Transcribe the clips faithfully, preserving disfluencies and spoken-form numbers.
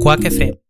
Quack F M.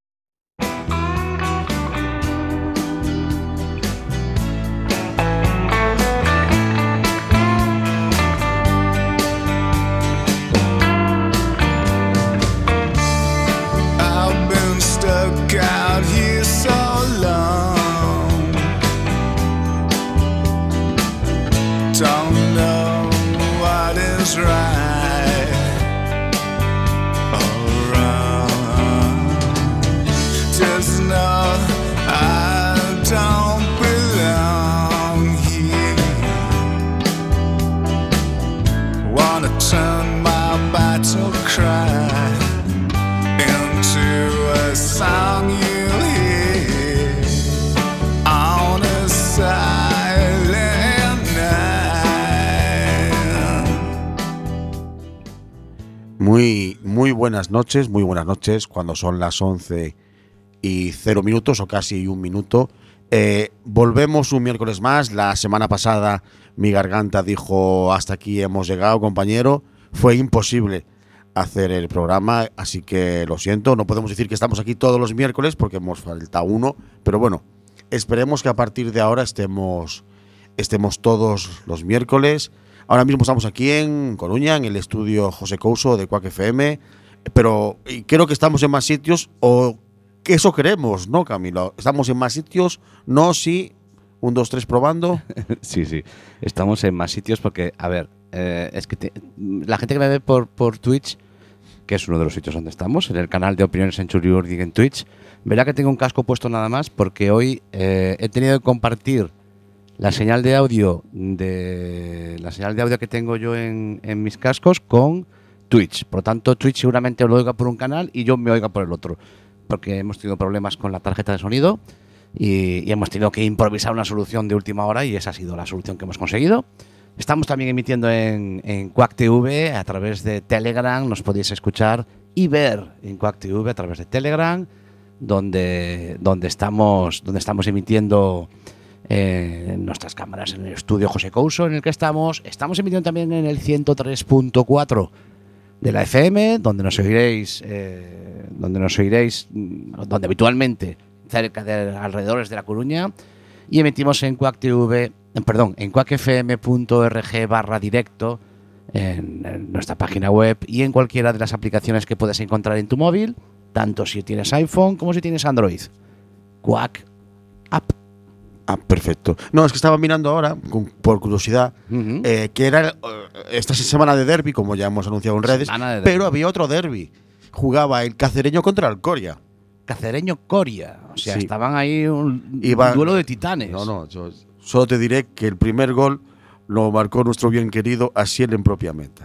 Muy, muy buenas noches, muy buenas noches, cuando son las once y cero minutos o casi un minuto. Eh, volvemos un miércoles más. La semana pasada mi garganta dijo hasta aquí hemos llegado, compañero. Fue imposible hacer el programa, así que lo siento. No podemos decir que estamos aquí todos los miércoles porque hemos faltado uno, pero bueno, esperemos que a partir de ahora estemos, estemos todos los miércoles. Ahora mismo estamos aquí en Coruña, en el estudio José Couso de Quack F M, pero creo que estamos en más sitios, o que eso queremos, ¿no, Camilo? Estamos en más sitios, no, sí, un, dos, tres, probando. Sí, sí, estamos en más sitios porque, a ver, eh, es que te, la gente que me ve por, por Twitch, que es uno de los sitios donde estamos, en el canal de Opiniones en Churiurdi en Twitch, verá que tengo un casco puesto nada más porque hoy eh, he tenido que compartir la señal de audio de la señal de audio que tengo yo en, en mis cascos con Twitch. Por lo tanto, Twitch seguramente lo oiga por un canal y yo me oiga por el otro, porque hemos tenido problemas con la tarjeta de sonido y, y hemos tenido que improvisar una solución de última hora y esa ha sido la solución que hemos conseguido. Estamos también emitiendo en, en Quack T V a través de Telegram. Nos podéis escuchar y ver en Quack T V a través de Telegram, donde, donde, estamos, donde estamos emitiendo Eh, nuestras cámaras en el estudio José Couso en el que estamos. Estamos emitiendo también en el ciento tres punto cuatro de la F M, donde nos oiréis eh, donde nos oiréis donde habitualmente cerca de alrededores de La Coruña, y emitimos en Quack T V, perdón, en quackfm.org barra directo en, en nuestra página web y en cualquiera de las aplicaciones que puedes encontrar en tu móvil, tanto si tienes iPhone como si tienes Android. Quack App. Ah, perfecto. No, es que estaba mirando ahora, con, por curiosidad, uh-huh. eh, que era uh, esta semana de derbi, como ya hemos anunciado en redes, de pero había otro derbi. Jugaba el Cacereño contra el Coria. Cacereño Coria. O sea, sí. Estaban ahí un, Iba, un duelo de titanes. No, no, yo solo te diré que el primer gol lo marcó nuestro bien querido Asiel en propia meta.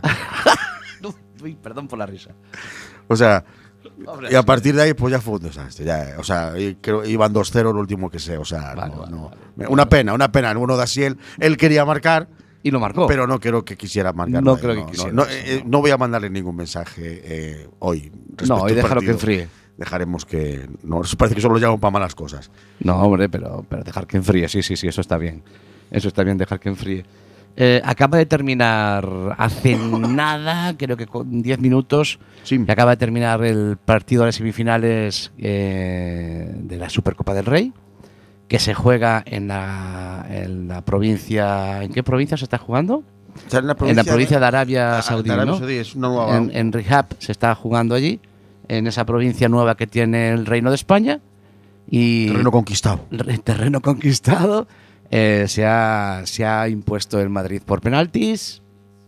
Uy, perdón por la risa. O sea, y a partir de ahí, pues ya fue un desastre. Ya, o sea, creo iban dos cero lo último que sé. O sea, vale, no, vale, no. Vale. Una pena, una pena. El uno de Asiel, él quería marcar. Y lo marcó. Pero no creo que quisiera marcar. No nadie, creo no, que quisiera. No, no, eh, no voy a mandarle ningún mensaje eh, hoy. No, hoy déjalo que enfríe. Dejaremos que. No, eso parece que solo lo llaman para malas cosas. No, hombre, pero, pero dejar que enfríe. Sí, sí, sí, eso está bien. Eso está bien, dejar que enfríe. Eh, acaba de terminar hace nada, creo que con diez minutos, sí. que acaba de terminar el partido de las semifinales eh, de la Supercopa del Rey, que se juega en la, en la provincia. ¿En qué provincia se está jugando? O sea, en, la en la provincia de, de Arabia Saudí, de Arabia ¿no? Saudí, es una nueva... en, en Rihab se está jugando allí, en esa provincia nueva que tiene el Reino de España. Y terreno conquistado. Terreno conquistado. Eh, se, ha, se ha impuesto el Madrid por penaltis.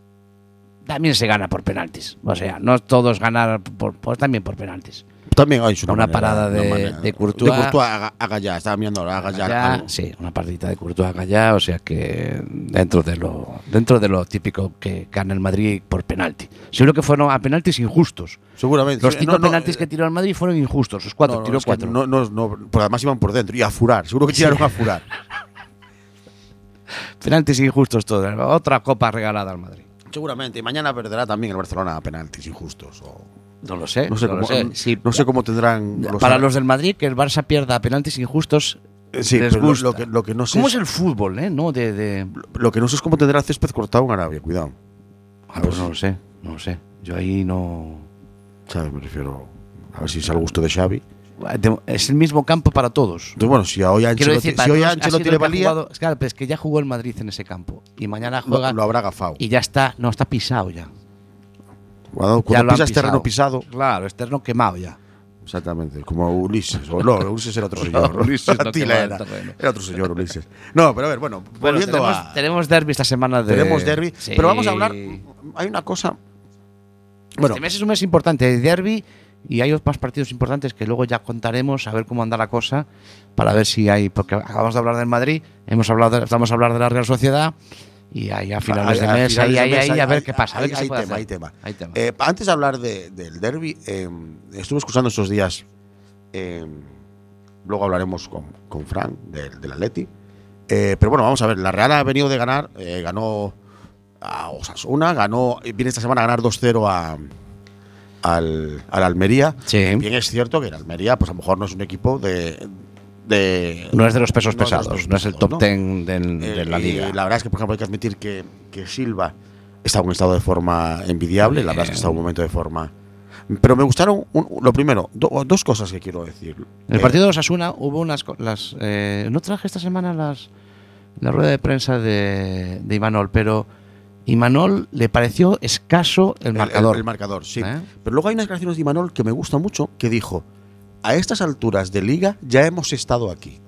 También se gana por penaltis. O sea, no todos ganar por, por, también por penaltis. También hay una, una manera, parada de, una manera. de Courtois. De Courtois a, a Gallá, estaba mirando ahora, a Gallá. Sí, una partidita de Courtois a Gallá. O sea que dentro de lo dentro de lo típico que gana el Madrid por penalti. Seguro que fueron a penaltis injustos. Seguramente. Los cinco no, no, penaltis eh, que tiró el Madrid fueron injustos. Los cuatro, no, tiró no, cuatro. No, no, no, porque además iban por dentro y a furar. Seguro que tiraron sí. a furar. Penaltis injustos todos. Otra copa regalada al Madrid. Seguramente. Y mañana perderá también el Barcelona a penaltis injustos. O... No lo sé. No sé, no cómo, lo sé. Sí, no sé cómo tendrán. Los para los del Madrid, que el Barça pierda a penaltis injustos. Sí, les gusta. Lo, lo, que, lo que no sé. ¿Cómo es, es el fútbol, eh? No, de, de... Lo que no sé es cómo tendrá césped cortado en Arabia. Cuidado. Ah, pues no lo sé. No lo sé. Yo ahí no. ¿Sabes? Me refiero. A ver si es al gusto de Xavi. Es el mismo campo para todos. Entonces, bueno, si hoy Ancelotti, si hoy Ancelotti le valía… Jugado, claro, pero es que ya jugó el Madrid en ese campo. Y mañana juega… Lo, lo habrá agafado. Y ya está, no, está pisado ya. Cuando, ya cuando pisas terreno pisado… Claro, es terreno quemado ya. Exactamente, como Ulises. O no, Ulises era otro señor. No, Ulises no era, era otro señor, Ulises. No, pero a ver, bueno, bueno volviendo tenemos, a… Tenemos derbi esta semana de… Tenemos derbi, sí. Pero vamos a hablar… Hay una cosa… Bueno, este mes es un mes importante de derbi y hay otros partidos importantes que luego ya contaremos a ver cómo anda la cosa para ver si hay… Porque acabamos de hablar del Madrid, hemos hablado de, estamos a hablar de la Real Sociedad… Y ahí a finales de mes, ahí, ahí, ahí, a ver qué pasa. A ver qué se puede hacer. Hay tema, hay tema. Eh, antes de hablar de, del derbi, eh, estuve escuchando estos días, eh, luego hablaremos con, con Fran del, del Atleti. Eh, pero bueno, vamos a ver, la Real ha venido de ganar, eh, ganó a Osasuna, ganó, viene esta semana a ganar dos cero a, al, al Almería. Sí. Bien es cierto que el Almería, pues a lo mejor no es un equipo de… De, no es de los pesos no pesados, pesos no es el top ¿no? ten de, de la liga. Y la verdad es que, por ejemplo, hay que admitir que, que Silva está en un estado de forma envidiable. Bien. La verdad es que está en un momento de forma… Pero me gustaron, un, lo primero, do, dos cosas que quiero decir. En el eh, partido de Osasuna hubo unas… las eh, no traje esta semana las la rueda de prensa de, de Imanol, pero Imanol le pareció escaso el, el marcador. El, el marcador, sí. ¿Eh? Pero luego hay unas declaraciones de Imanol que me gustan mucho, que dijo… A estas alturas de liga ya hemos estado aquí.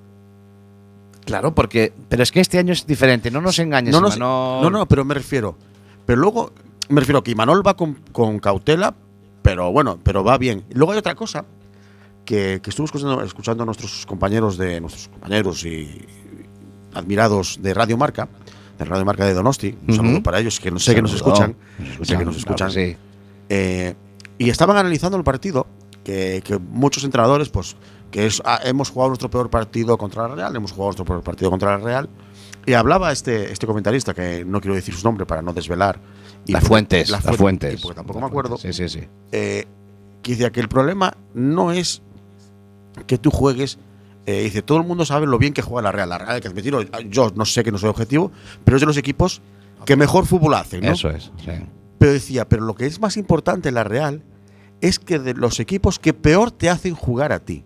Claro, porque… Pero es que este año es diferente, no nos engañes, no, nos, Imanol. No, no, pero me refiero… Pero luego… Me refiero que Imanol va con, con cautela, pero bueno, pero va bien. Luego hay otra cosa que, que estuve escuchando, escuchando a nuestros compañeros de nuestros compañeros y admirados de Radio Marca, de Radio Marca de Donosti. Un uh-huh. saludo para ellos, que no sé que nos escuchan. Nos escuchan sé que nos escuchan. Claro, sí. eh, y estaban analizando el partido. Que, que muchos entrenadores, pues, que es, ah, hemos jugado nuestro peor partido contra la Real, hemos jugado nuestro peor partido contra la Real. Y hablaba este, este comentarista, que no quiero decir su nombre para no desvelar. Y las fuentes, las fuente, fuentes. Porque tampoco la me acuerdo. Sí, sí, sí. Eh, que decía que el problema no es que tú juegues. Eh, dice, todo el mundo sabe lo bien que juega la Real. La Real, hay que admitirlo, yo no sé que no soy objetivo, pero es de los equipos que mejor fútbol hacen, ¿no? Eso es, sí. Pero decía, pero lo que es más importante en la Real es que de los equipos que peor te hacen jugar a ti.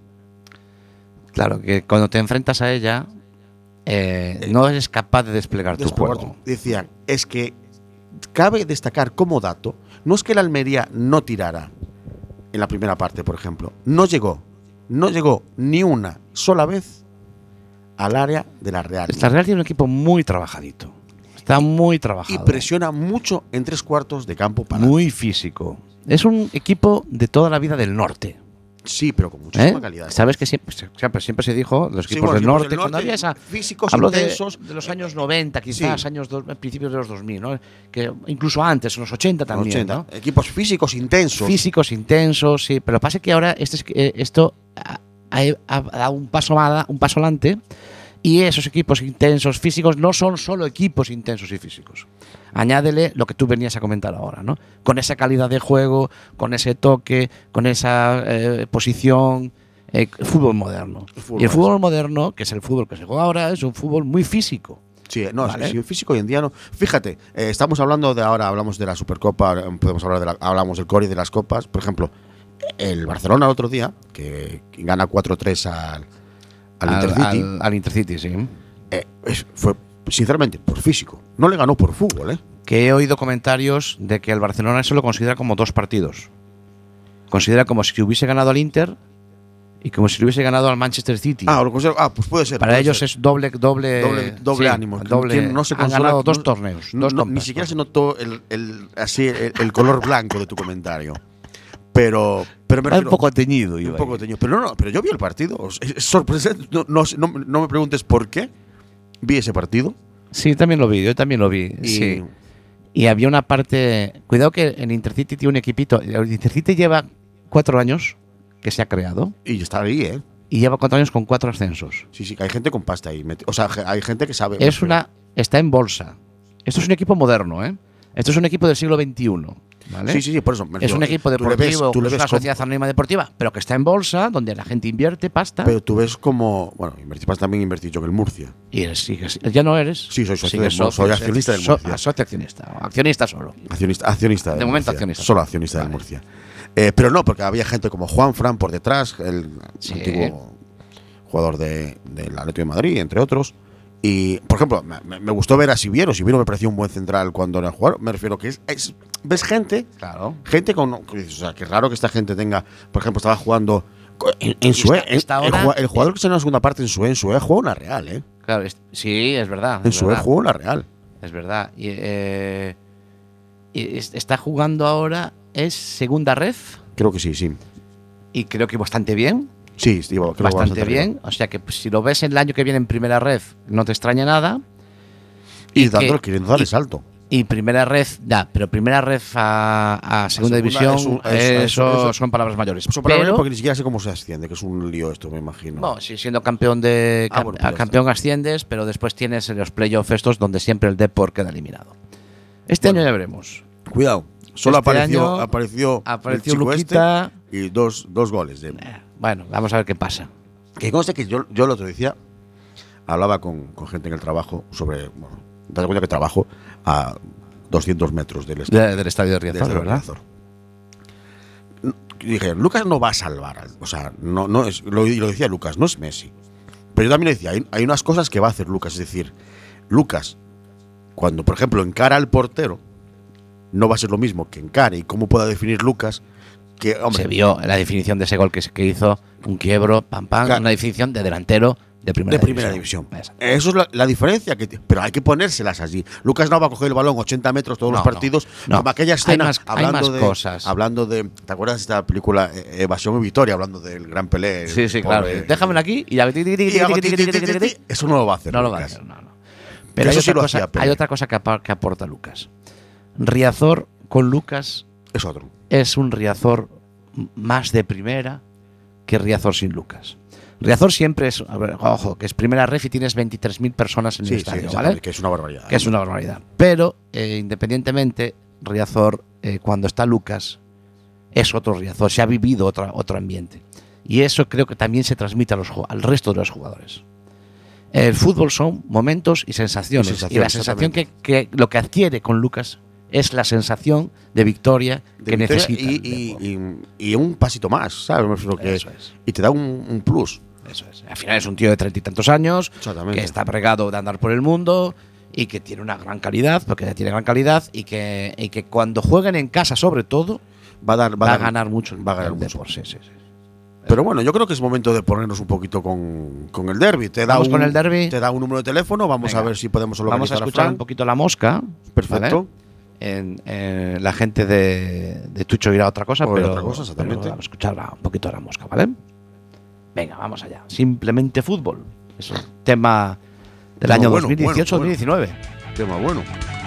Claro, que cuando te enfrentas a ella, eh, eh, no eres capaz de desplegar, desplegar tu juego. Tu, decían, es que cabe destacar como dato, no es que el Almería no tirara en la primera parte, por ejemplo. No llegó, no llegó ni una sola vez al área de la Real. La Real tiene un equipo muy trabajadito. Está muy trabajado. Y presiona mucho en tres cuartos de campo para muy físico. Es un equipo de toda la vida del norte. Sí, pero con muchísima ¿Eh? calidad. Sabes que siempre, siempre, siempre se dijo los equipos sí, bueno, del, norte, del norte, cuando había esa físicos hablo intensos de, de los años noventa, quizás sí. años do, principios de los dos mil, ¿no? Que incluso antes, en los ochenta también, los ochenta, ¿no? Equipos físicos intensos. Físicos intensos, sí. Pero pasa que ahora este, esto ha, ha, ha dado un paso un paso adelante. Y esos equipos intensos físicos no son solo equipos intensos y físicos. Añádele lo que tú venías a comentar ahora, ¿no? Con esa calidad de juego, con ese toque, con esa eh, posición, eh, fútbol moderno. El fútbol y el fútbol moderno, que es el fútbol que se juega ahora, es un fútbol muy físico. Sí, no, ¿vale? sí, físico hoy en día no. Fíjate, eh, estamos hablando de ahora, hablamos de la Supercopa, podemos hablar de la, hablamos del core y de las copas. Por ejemplo, el Barcelona el otro día, que gana cuatro tres al Al, al Intercity. Al, al Intercity, sí. Eh, es, fue, sinceramente, por físico. No le ganó por fútbol, ¿eh? Que he oído comentarios de que el Barcelona eso lo considera como dos partidos. Considera como si hubiese ganado al Inter y como si hubiese ganado al Manchester City. Ah, lo considero, ah pues puede ser. Para puede ellos ser. es doble doble doble, doble sí, ánimo. Doble, no se han ganado dos torneos. No, dos no, ni siquiera se notó el, el, así, el, el color blanco de tu comentario. Pero, pero me refiero, un poco teñido, un poco teñido. Pero no, no, pero yo vi el partido. Es, es sorprendente. No, no, no, no me preguntes por qué vi ese partido. Sí, también lo vi. Yo también lo vi. Y, sí. Y había una parte. Cuidado que en Intercity tiene un equipito. El Intercity lleva cuatro años que se ha creado. Y está ahí, ¿eh? Y lleva cuatro años con cuatro ascensos. Sí, sí, que hay gente con pasta ahí. O sea, hay gente que sabe. Es una. Está en bolsa. Esto es un equipo moderno, ¿eh? Esto es un equipo del siglo veintiuno. ¿Vale? Sí, sí, sí, por eso. Es un equipo deportivo, tú le ves, tú le ves es una sociedad anónima deportiva, pero que está en bolsa, donde la gente invierte pasta. Pero tú ves como. Bueno, invertí pasta también invertí yo en el Murcia. Y eres, sigues, ¿ya no eres? Sí, soy socio, socio, soy accionista del Murcia. So, socio accionista, accionista solo. Accionista, accionista de del momento Murcia. accionista. Solo accionista vale. del Murcia. Eh, pero no, porque había gente como Juan Fran por detrás, el Sí. antiguo jugador de, del Atlético de Madrid, entre otros. Y, por ejemplo, me, me gustó ver a Siviero. Siviero me pareció un buen central cuando era jugador. Me refiero que es, es ves gente, Claro. gente con, o sea, que raro que esta gente tenga, por ejemplo, estaba jugando en, en su esta- esta el, hora- el jugador que está en la segunda parte en su en su jugó una Real, eh. Claro, es- sí, es verdad. En es su verdad. jugó una Real. Es verdad. Y, eh, y es- está jugando ahora, es segunda ref, Creo que sí, sí. y creo que bastante bien. Sí, sí, creo que Bastante arriba. bien. O sea que pues, si lo ves el año que viene en primera ref, no te extraña nada. Y, y dándole, que- queriendo darle y- salto. Y primera ref, ya, pero primera ref a, a segunda segunda división, es un- es- eso, es- es- son palabras mayores. Eso para Pero- ver porque ni siquiera sé cómo se asciende, que es un lío esto, me imagino. No, sí, siendo campeón de Ah, cam- bueno, pues ya campeón asciendes, pero después tienes los playoffs estos donde siempre el Depor queda eliminado. Este Bueno. año ya veremos. Cuidado. Solo Este apareció, año apareció, apareció el chico Luquita. este y dos, dos goles. De, Eh, Bueno, vamos a ver qué pasa. que conste que yo, yo lo otro decía, hablaba con, con gente en el trabajo sobre. Bueno, date cuenta que trabajo a doscientos metros del estadio. De- del estadio de del Riazor, estadio de ¿verdad? Riazor. Y dije, Lucas no va a salvar. al- O sea, no, no es, lo, y lo decía Lucas, no es Messi. Pero yo también decía, hay, hay unas cosas que va a hacer Lucas. Es decir, Lucas, cuando por ejemplo encara al portero, no va a ser lo mismo que encare y cómo pueda definir Lucas. Que, hombre, Se vio en la definición de ese gol que, se- que hizo, un quiebro, pam, pam, Claro. una definición de delantero de primera, de primera división. Exacto. Eso es la, la diferencia que tiene. Pero hay que ponérselas allí. Lucas no va a coger el balón ochenta metros todos No, los partidos. no, no. Como aquella Hay escena más- hay hablando más de cosas. hablando de. ¿Te acuerdas de esta película eh, Evasión y Victoria? Hablando del gran Pelé. Sí, sí, claro. pobre- Déjamelo aquí y ya. Y hago ti, ti, ti, ti, ti. Eso no lo va a hacer. No lo va a Lucas. hacer, no, no. Pero hay Eso sí otra, lo cosa, hacía Pelé. hay otra cosa que, apa- que aporta Lucas. Riazor con Lucas Es otro. es un Riazor m- más de primera que Riazor sin Lucas. Riazor siempre es, a ver, ojo, que es primera ref y tienes veintitrés mil personas en Sí, el sí, estadio, exactamente, ¿vale? que es una barbaridad. Que es una barbaridad. Pero, eh, independientemente, Riazor, eh, cuando está Lucas, es otro Riazor, se ha vivido otra, otro ambiente. Y eso creo que también se transmite a los, ju- al resto de los jugadores. El fútbol son momentos y sensaciones. Sensaciones, y la sensación que, que lo que adquiere con Lucas es la sensación de victoria De que victoria necesita. y, el Depor. y, y, y un pasito más, ¿sabes? Me refiero que Eso es. Y te da un, un plus. Eso es. Al final es un tío de treinta y tantos años, Exactamente. que está bregado de andar por el mundo y que tiene una gran calidad, porque tiene gran calidad, y que, y que cuando jueguen en casa, sobre todo, Va a, dar, va, va a ganar mucho. Va a ganar el mucho. Depor, sí, sí, sí. Pero bueno, yo creo que es momento de ponernos un poquito con, con el derby. Te da Vamos un, con el derbi. Te da un número de teléfono. Vamos Venga. a ver si podemos Vamos a localizar a escuchar Fran. un poquito la mosca. Perfecto. ¿vale? En, en la gente de, de Tucho irá a otra cosa, O pero, otra cosa, exactamente. pero vamos a escuchar la- un poquito la mosca, ¿vale? Venga, vamos allá. Simplemente fútbol. Es un tema del Tema año bueno, dos mil dieciocho dos mil diecinueve. Tema bueno.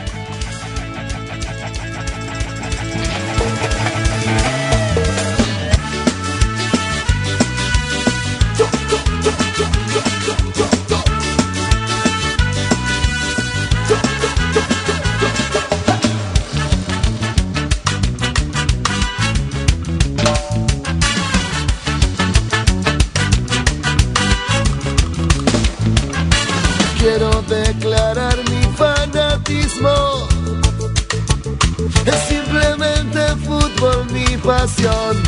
Quiero declarar mi fanatismo. Es simplemente fútbol mi pasión.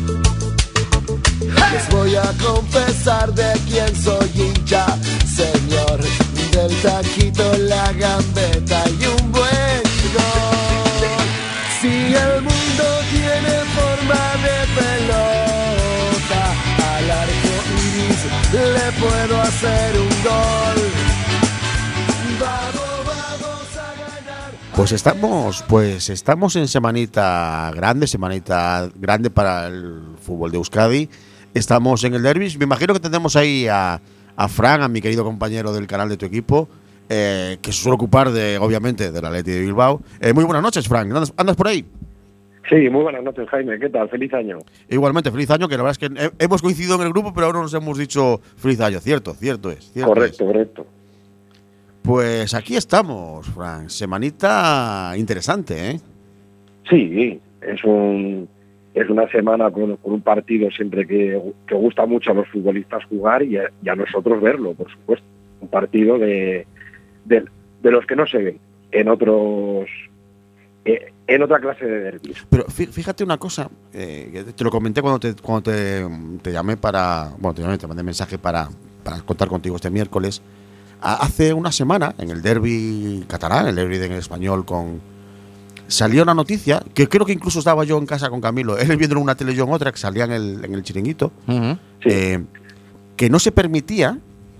Les voy a confesar de quién soy hincha, señor. Del taquito, la gambeta y un buen gol. Si el mundo tiene forma de pelota, al arco iris le puedo hacer un gol. Vamos, vamos a ganar. Pues estamos, pues estamos en semanita grande, semanita grande para el fútbol de Euskadi. Estamos en el derby. Me imagino que tendremos ahí a, a Fran, a mi querido compañero del canal de tu equipo, eh, que se suele ocupar de, obviamente, del Atleti de Bilbao. Eh, muy buenas noches, Fran. ¿Andas, andas por ahí? Sí, muy buenas noches, Jaime. ¿Qué tal? Feliz año. Igualmente, feliz año, que la verdad es que he- hemos coincidido en el grupo, pero ahora no nos hemos dicho feliz año. Cierto, cierto es. Cierto Correcto, es. correcto. Pues aquí estamos, Fran. Semanita interesante, ¿eh? Sí, es un es una semana con, con un partido siempre que, que gusta mucho a los futbolistas jugar y a, y a nosotros verlo, por supuesto. Un partido de, de, de los que no se ven en otros eh, en otra clase de derbis. Pero fíjate una cosa, eh, que te lo comenté cuando te, cuando te, te llamé para, bueno, te llamé, te mandé mensaje para, para contar contigo este miércoles. Hace una semana, en el derbi catalán, el derbi en español, con salió una noticia, que creo que incluso estaba yo en casa con Camilo, él viendo en una tele, yo en otra, que salía en el, en el chiringuito, Uh-huh. Sí. eh, que no se permitía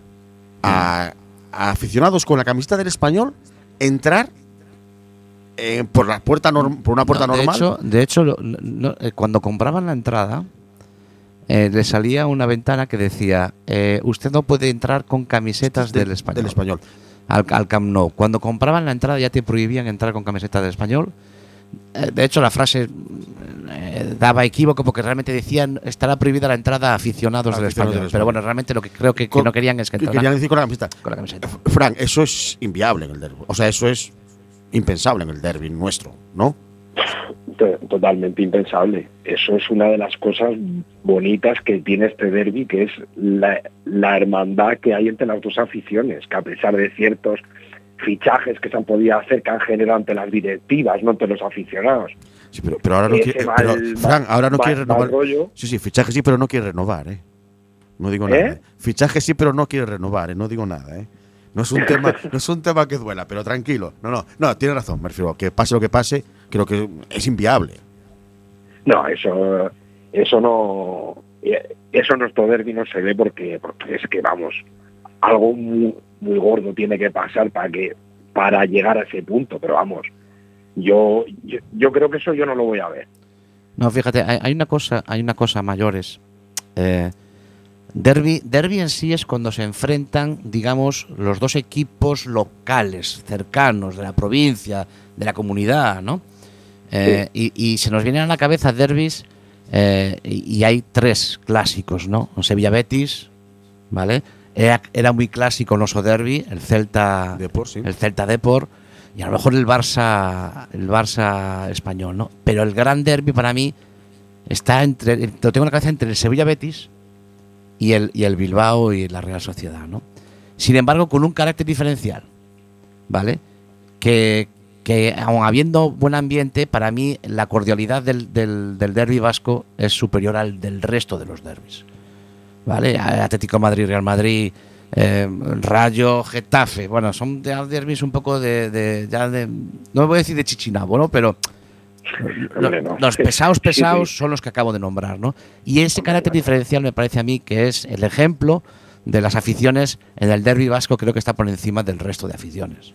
a, a aficionados con la camiseta del español entrar eh, por la puerta norm- por una puerta No, de normal. hecho, de hecho lo- no, eh, cuando compraban la entrada, eh, le salía una ventana que decía, eh, usted no puede entrar con camisetas de- del español. del español. Al, al Camp Nou. Cuando compraban la entrada ya te prohibían entrar con camiseta del español. Eh, de hecho, la frase eh, daba equívoco porque realmente decían estará prohibida la entrada a aficionados del Aficionados español. del Pero Español. bueno, realmente lo que creo que, que Con- no querían es que ¿Qué entraran querían decir con la camiseta? con la camiseta. Fran, eso es inviable en el derbi. O sea, eso es impensable en el derbi nuestro, ¿no? To- Totalmente impensable. Eso es una de las cosas bonitas que tiene este derbi, que es la, la hermandad que hay entre las dos aficiones, que a pesar de ciertos fichajes que se han podido hacer, que han generado ante las directivas, no ante los aficionados. Sí, pero, pero ahora no Ese quiere. mal- pero, Fran, ahora no mal- quiere mal renovar. rollo. Sí, sí, fichaje sí, pero no quiere renovar, ¿eh? No digo ¿Eh? nada. ¿eh? Fichaje sí, pero no quiere renovar, ¿eh? No digo nada, ¿eh? No es un tema, no es un tema que duela, pero tranquilo. No, no, no, tiene razón, me refiero. Que pase lo que pase, creo que es inviable. No, eso eso no eh, eso en nuestro derbi no se ve porque, porque es que vamos, algo muy, muy gordo tiene que pasar para que para llegar a ese punto, pero vamos, yo yo, yo creo que eso yo no lo voy a ver. No, fíjate, hay, hay una cosa, hay una cosa mayores. Eh, derbi, derbi en sí es cuando se enfrentan, digamos, los dos equipos locales, cercanos, de la provincia, de la comunidad, ¿no? Eh, y, y se nos vienen a la cabeza derbis, eh, y, y hay tres clásicos, ¿no? Sevilla Betis, ¿vale? Era, era muy clásico el oso derbi, el Celta, Depor, sí. el Celta Depor, y a lo mejor el Barça, el Barça español, ¿no? Pero el gran derbi para mí está entre, lo tengo en la cabeza entre el Sevilla Betis y el, y el Bilbao y la Real Sociedad, ¿no? Sin embargo, con un carácter diferencial, ¿vale? Que, que aun habiendo buen ambiente, para mí la cordialidad del, del, del derbi vasco es superior al del resto de los derbis, ¿vale? Atlético de Madrid, Real Madrid, eh, Rayo, Getafe, bueno, son de- derbis un poco de, de, ya de, no voy a decir de chichinabo, ¿no? Pero Hombre, no. los pesados Sí, pesados sí. son los que acabo de nombrar, ¿no? Y ese carácter diferencial me parece a mí que es el ejemplo de las aficiones en el derbi vasco, creo que está por encima del resto de aficiones.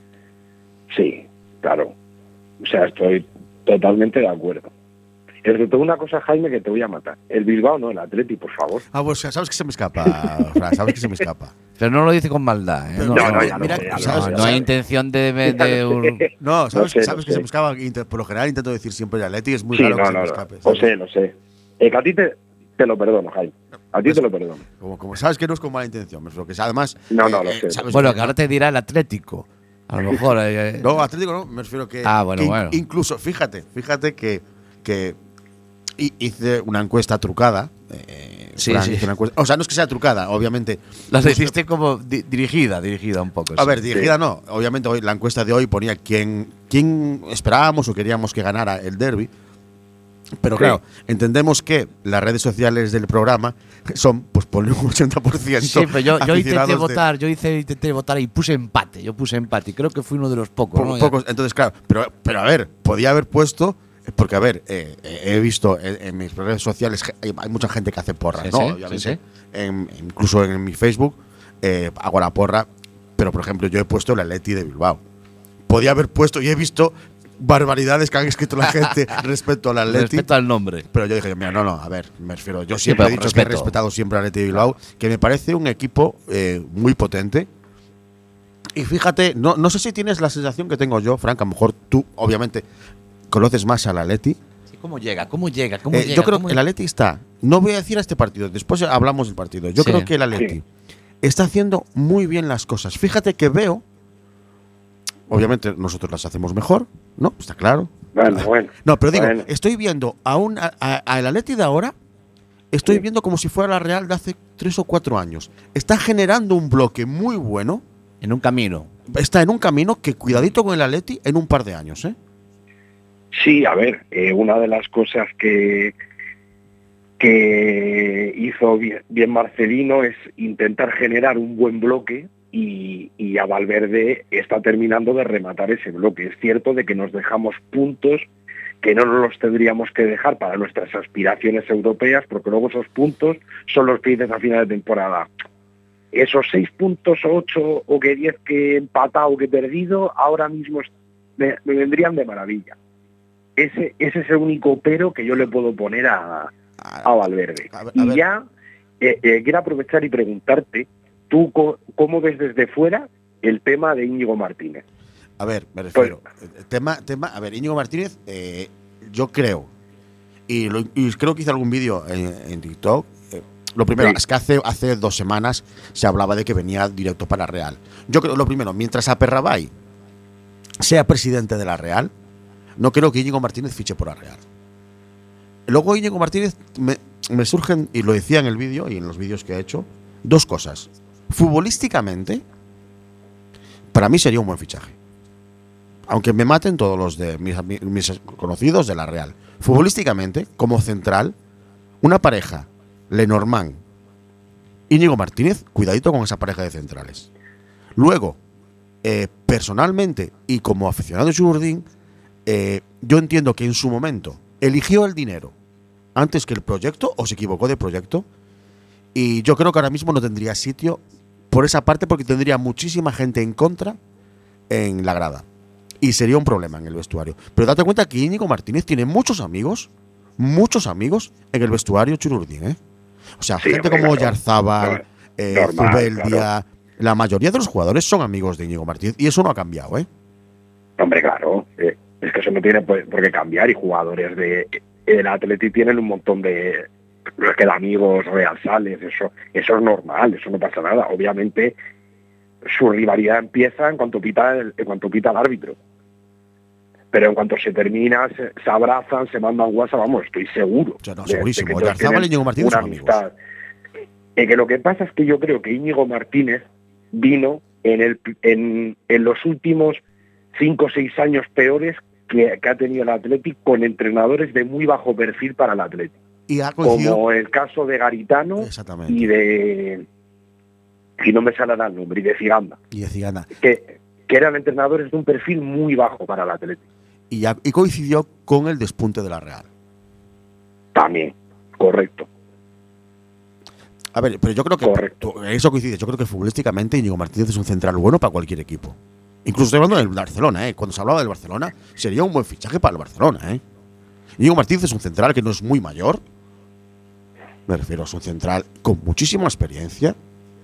Sí, claro. O sea, estoy totalmente de acuerdo. Excepto una cosa, Jaime, que te voy a matar. El Bilbao no, el Atleti, por favor. Ah, pues sabes que se me escapa, Fran, sabes que se me escapa. Pero no lo dice con maldad, ¿eh? Pero No, no, ya lo mira, sé, ya lo ¿sabes? sé, no ya hay lo sé. intención de, de, de un- No, sabes, Lo sé, sabes lo que se sé. me escapa. Inter- Por lo general intento decir siempre el Atleti, es muy Sí, raro que no, se no, me no. escape. Lo ¿sabes? sé, lo sé. Eh, que a ti te, te lo perdono, Jaime. A ti Pues- te lo perdono. Como, como sabes que no es con mala intención, me refiero que además. No, no, lo sé. sabes Bueno, que- que ahora te dirá el Atlético. A lo mejor. eh, No, Atlético no, me refiero que. Ah, bueno, que in- bueno. Incluso, fíjate, fíjate que, que hi- hice una encuesta trucada. eh, Sí, Fran, sí. hice una encuesta- o sea, no es que sea trucada, obviamente. las hiciste como di- dirigida, dirigida un poco. A sí. ver, dirigida no. Obviamente hoy, la encuesta de hoy ponía quién, quién esperábamos o queríamos que ganara el derby. Pero Sí. claro, entendemos que las redes sociales del programa son, pues ponle un ochenta por ciento. Sí, pero yo, yo intenté aficionados de- votar, yo hice, intenté votar y puse empate, yo puse empate y creo que fui uno de los pocos, Po- ¿no? pocos, entonces, claro, pero, pero a ver, podía haber puesto, porque a ver, eh, eh, he visto en, en mis redes sociales, ge- hay, hay mucha gente que hace porras, Sí, ¿no? sí, Obviamente, sí, sí. en- incluso en mi Facebook eh, hago la porra, pero por ejemplo, yo he puesto el Atleti de Bilbao. Podía haber puesto, y he visto barbaridades que han escrito la gente respecto al Atleti. Respecto al nombre. Pero yo dije, mira, no, no, a ver, me refiero. Yo Sí, siempre pero he con dicho que he respeto. respetado siempre al Atleti de Bilbao, que me parece un equipo eh, muy potente. Y fíjate, no, no sé si tienes la sensación que tengo yo, Frank, a lo mejor tú, obviamente, conoces más al Atleti. Sí, ¿cómo llega? ¿Cómo llega? ¿Cómo Eh, llega? yo creo ¿Cómo que el Atleti está, no voy a decir a este partido, después hablamos del partido. Yo Sí. creo que el Atleti Sí. está haciendo muy bien las cosas. Fíjate que veo, obviamente nosotros las hacemos mejor, ¿no? Está claro. Bueno, bueno. No, pero digo, Bueno. estoy viendo a un a, a- al Atleti de ahora, estoy Sí. viendo como si fuera la Real de hace tres o cuatro años. Está generando un bloque muy bueno. En un camino. Está en un camino que cuidadito con el Atleti en un par de años, ¿eh? Sí, a ver, eh, una de las cosas que, que hizo bien, bien Marcelino es intentar generar un buen bloque y, y a Valverde está terminando de rematar ese bloque. Es cierto de que nos dejamos puntos que no nos los tendríamos que dejar para nuestras aspiraciones europeas, porque luego esos puntos son los que dices a final de temporada. Esos seis puntos, ocho o que diez que he empatado o que he perdido, ahora mismo me, me vendrían de maravilla. Ese, ese es el único pero que yo le puedo poner a, a Valverde. A ver, a y ver. ya eh, eh, quiero aprovechar y preguntarte, ¿tú co- cómo ves desde fuera el tema de Íñigo Martínez? A ver, me refiero. El tema, tema, a ver, Íñigo Martínez, eh, yo creo, y, lo- y creo que hice algún vídeo en, en TikTok. eh, lo primero, Sí. es que hace, hace dos semanas se hablaba de que venía directo para Real. Yo creo, lo primero, mientras Aperrabay sea presidente de la Real, no creo que Íñigo Martínez fiche por la Real. Luego Íñigo Martínez me, me surgen, y lo decía en el vídeo y en los vídeos que ha hecho, dos cosas. Futbolísticamente, para mí sería un buen fichaje. Aunque me maten todos los de mis, ami- mis conocidos de la Real. Futbolísticamente, como central, una pareja, Lenormand, Íñigo Martínez, cuidadito con esa pareja de centrales. Luego, eh, personalmente y como aficionado de Jurdín, eh, yo entiendo que en su momento eligió el dinero antes que el proyecto, o se equivocó de proyecto, y yo creo que ahora mismo no tendría sitio por esa parte porque tendría muchísima gente en contra en la grada. Y sería un problema en el vestuario. Pero date cuenta que Íñigo Martínez tiene muchos amigos, muchos amigos en el vestuario Chururdín, ¿eh? O sea, Sí, gente hombre, como claro. Yarzábal, No, eh, normal, Zubeldia, claro. la mayoría de los jugadores son amigos de Íñigo Martínez y eso no ha cambiado, ¿eh? Hombre, claro, eh, es que eso no tiene por por qué cambiar y jugadores de el Atleti tienen un montón de los que de amigos realzales, eso, eso es normal, eso no pasa nada. Obviamente su rivalidad empieza en cuanto pita el, en cuanto pita el árbitro. Pero en cuanto se termina, se, se abrazan, se mandan WhatsApp, vamos, estoy seguro. O sea, no, de- de segurísimo. que todos Oyarzabal tienen y Íñigo Martínez una son amigos. amistad. Eh, que lo que pasa es que yo creo que Íñigo Martínez vino en, el, en, en los últimos cinco o seis años peores que, que ha tenido el Athletic con entrenadores de muy bajo perfil para el Athletic. Y ha coincidido. Como el caso de Garitano Exactamente. y de... y no me sale el nombre, y de Ciganda, Y de Ciganda. que, que eran entrenadores de un perfil muy bajo para el Athletic. Y, ya- y coincidió con el despunte de la Real. También, correcto. A ver, pero yo creo que Correcto. tú- eso coincide. Yo creo que futbolísticamente Íñigo Martínez es un central bueno para cualquier equipo. Incluso estoy hablando del Barcelona, ¿eh? Cuando se hablaba del Barcelona, sería un buen fichaje para el Barcelona, ¿eh? Íñigo Martínez es un central que no es muy mayor. Me refiero, es un central con muchísima experiencia.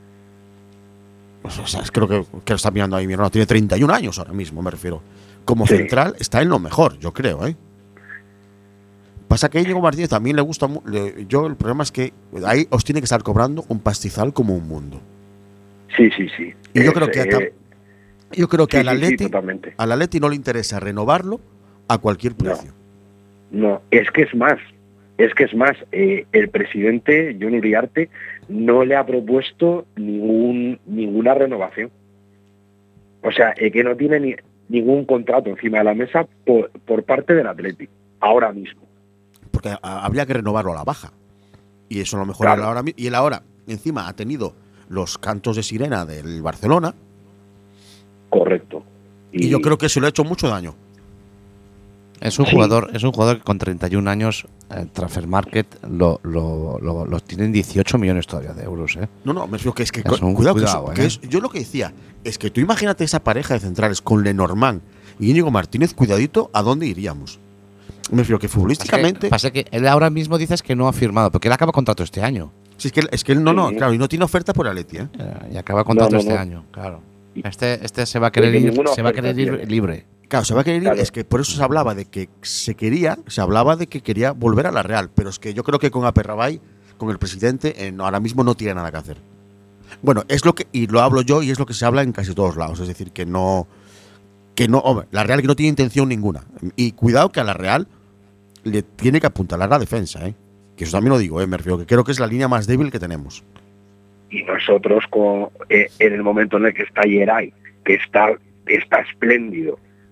O sea, es- creo que, que lo está mirando ahí mi hermano. Tiene treinta y un años ahora mismo, me refiero. Como Sí. central está en lo mejor, yo creo, ¿eh? Pasa que a Íñigo Martínez también le gusta. mu- le- yo, el problema es que ahí os tiene que estar cobrando un pastizal como un mundo. Sí, sí, sí. Y yo Es, creo que, eh, tam- yo creo que sí, al sí, sí, Atleti, totalmente. al Atleti no le interesa renovarlo a cualquier precio. No, es que es más, es que es más, eh, el presidente, John Uriarte, no le ha propuesto ningún ninguna renovación. O sea, eh, que no tiene ni, ningún contrato encima de la mesa por, por parte del Atlético, ahora mismo. Porque a- habría que renovarlo a la baja. Y eso a lo mejor Claro. él ahora mi- y él ahora, encima, ha tenido los cantos de sirena del Barcelona. Correcto. Y, yo creo que eso le ha hecho mucho daño. Es un Sí. jugador, es un jugador que con treinta y un años, el Transfer Market lo, lo, lo, lo tienen dieciocho millones todavía de euros, ¿eh? No, no, me refiero que es que. Es cu- un cuidado, que cuidado, eso- ¿eh? que es- yo lo que decía es que tú imagínate esa pareja de centrales con Lenormand y Íñigo Martínez, cuidadito, ¿a dónde iríamos? Me refiero que futbolísticamente. Pasa que él ahora mismo dices que no ha firmado, porque él acaba contrato este año. Sí, es que él, es que él no, no, Sí. claro, y no tiene oferta por Atleti, ¿eh? Eh, y acaba contrato No, no, este no. año, claro. Este, este se va a querer que ir, ninguna se va a oferta querer ir tiene. libre. Claro, se va a querer ir, Claro. es que por eso se hablaba de que se quería, se hablaba de que quería volver a la Real, pero es que yo creo que con Aperrabay, con el presidente, eh, no, ahora mismo no tiene nada que hacer. Bueno, es lo que, y lo hablo yo, y es lo que se habla en casi todos lados, es decir, que no, que no, hombre, la Real que no tiene intención ninguna. Y cuidado que a la Real le tiene que apuntalar la defensa, ¿eh? Que eso también lo digo, ¿eh? Me refiero que creo que es la línea más débil que tenemos. Y nosotros, con, eh, en el momento en el que está Yeray, que está, está espléndido,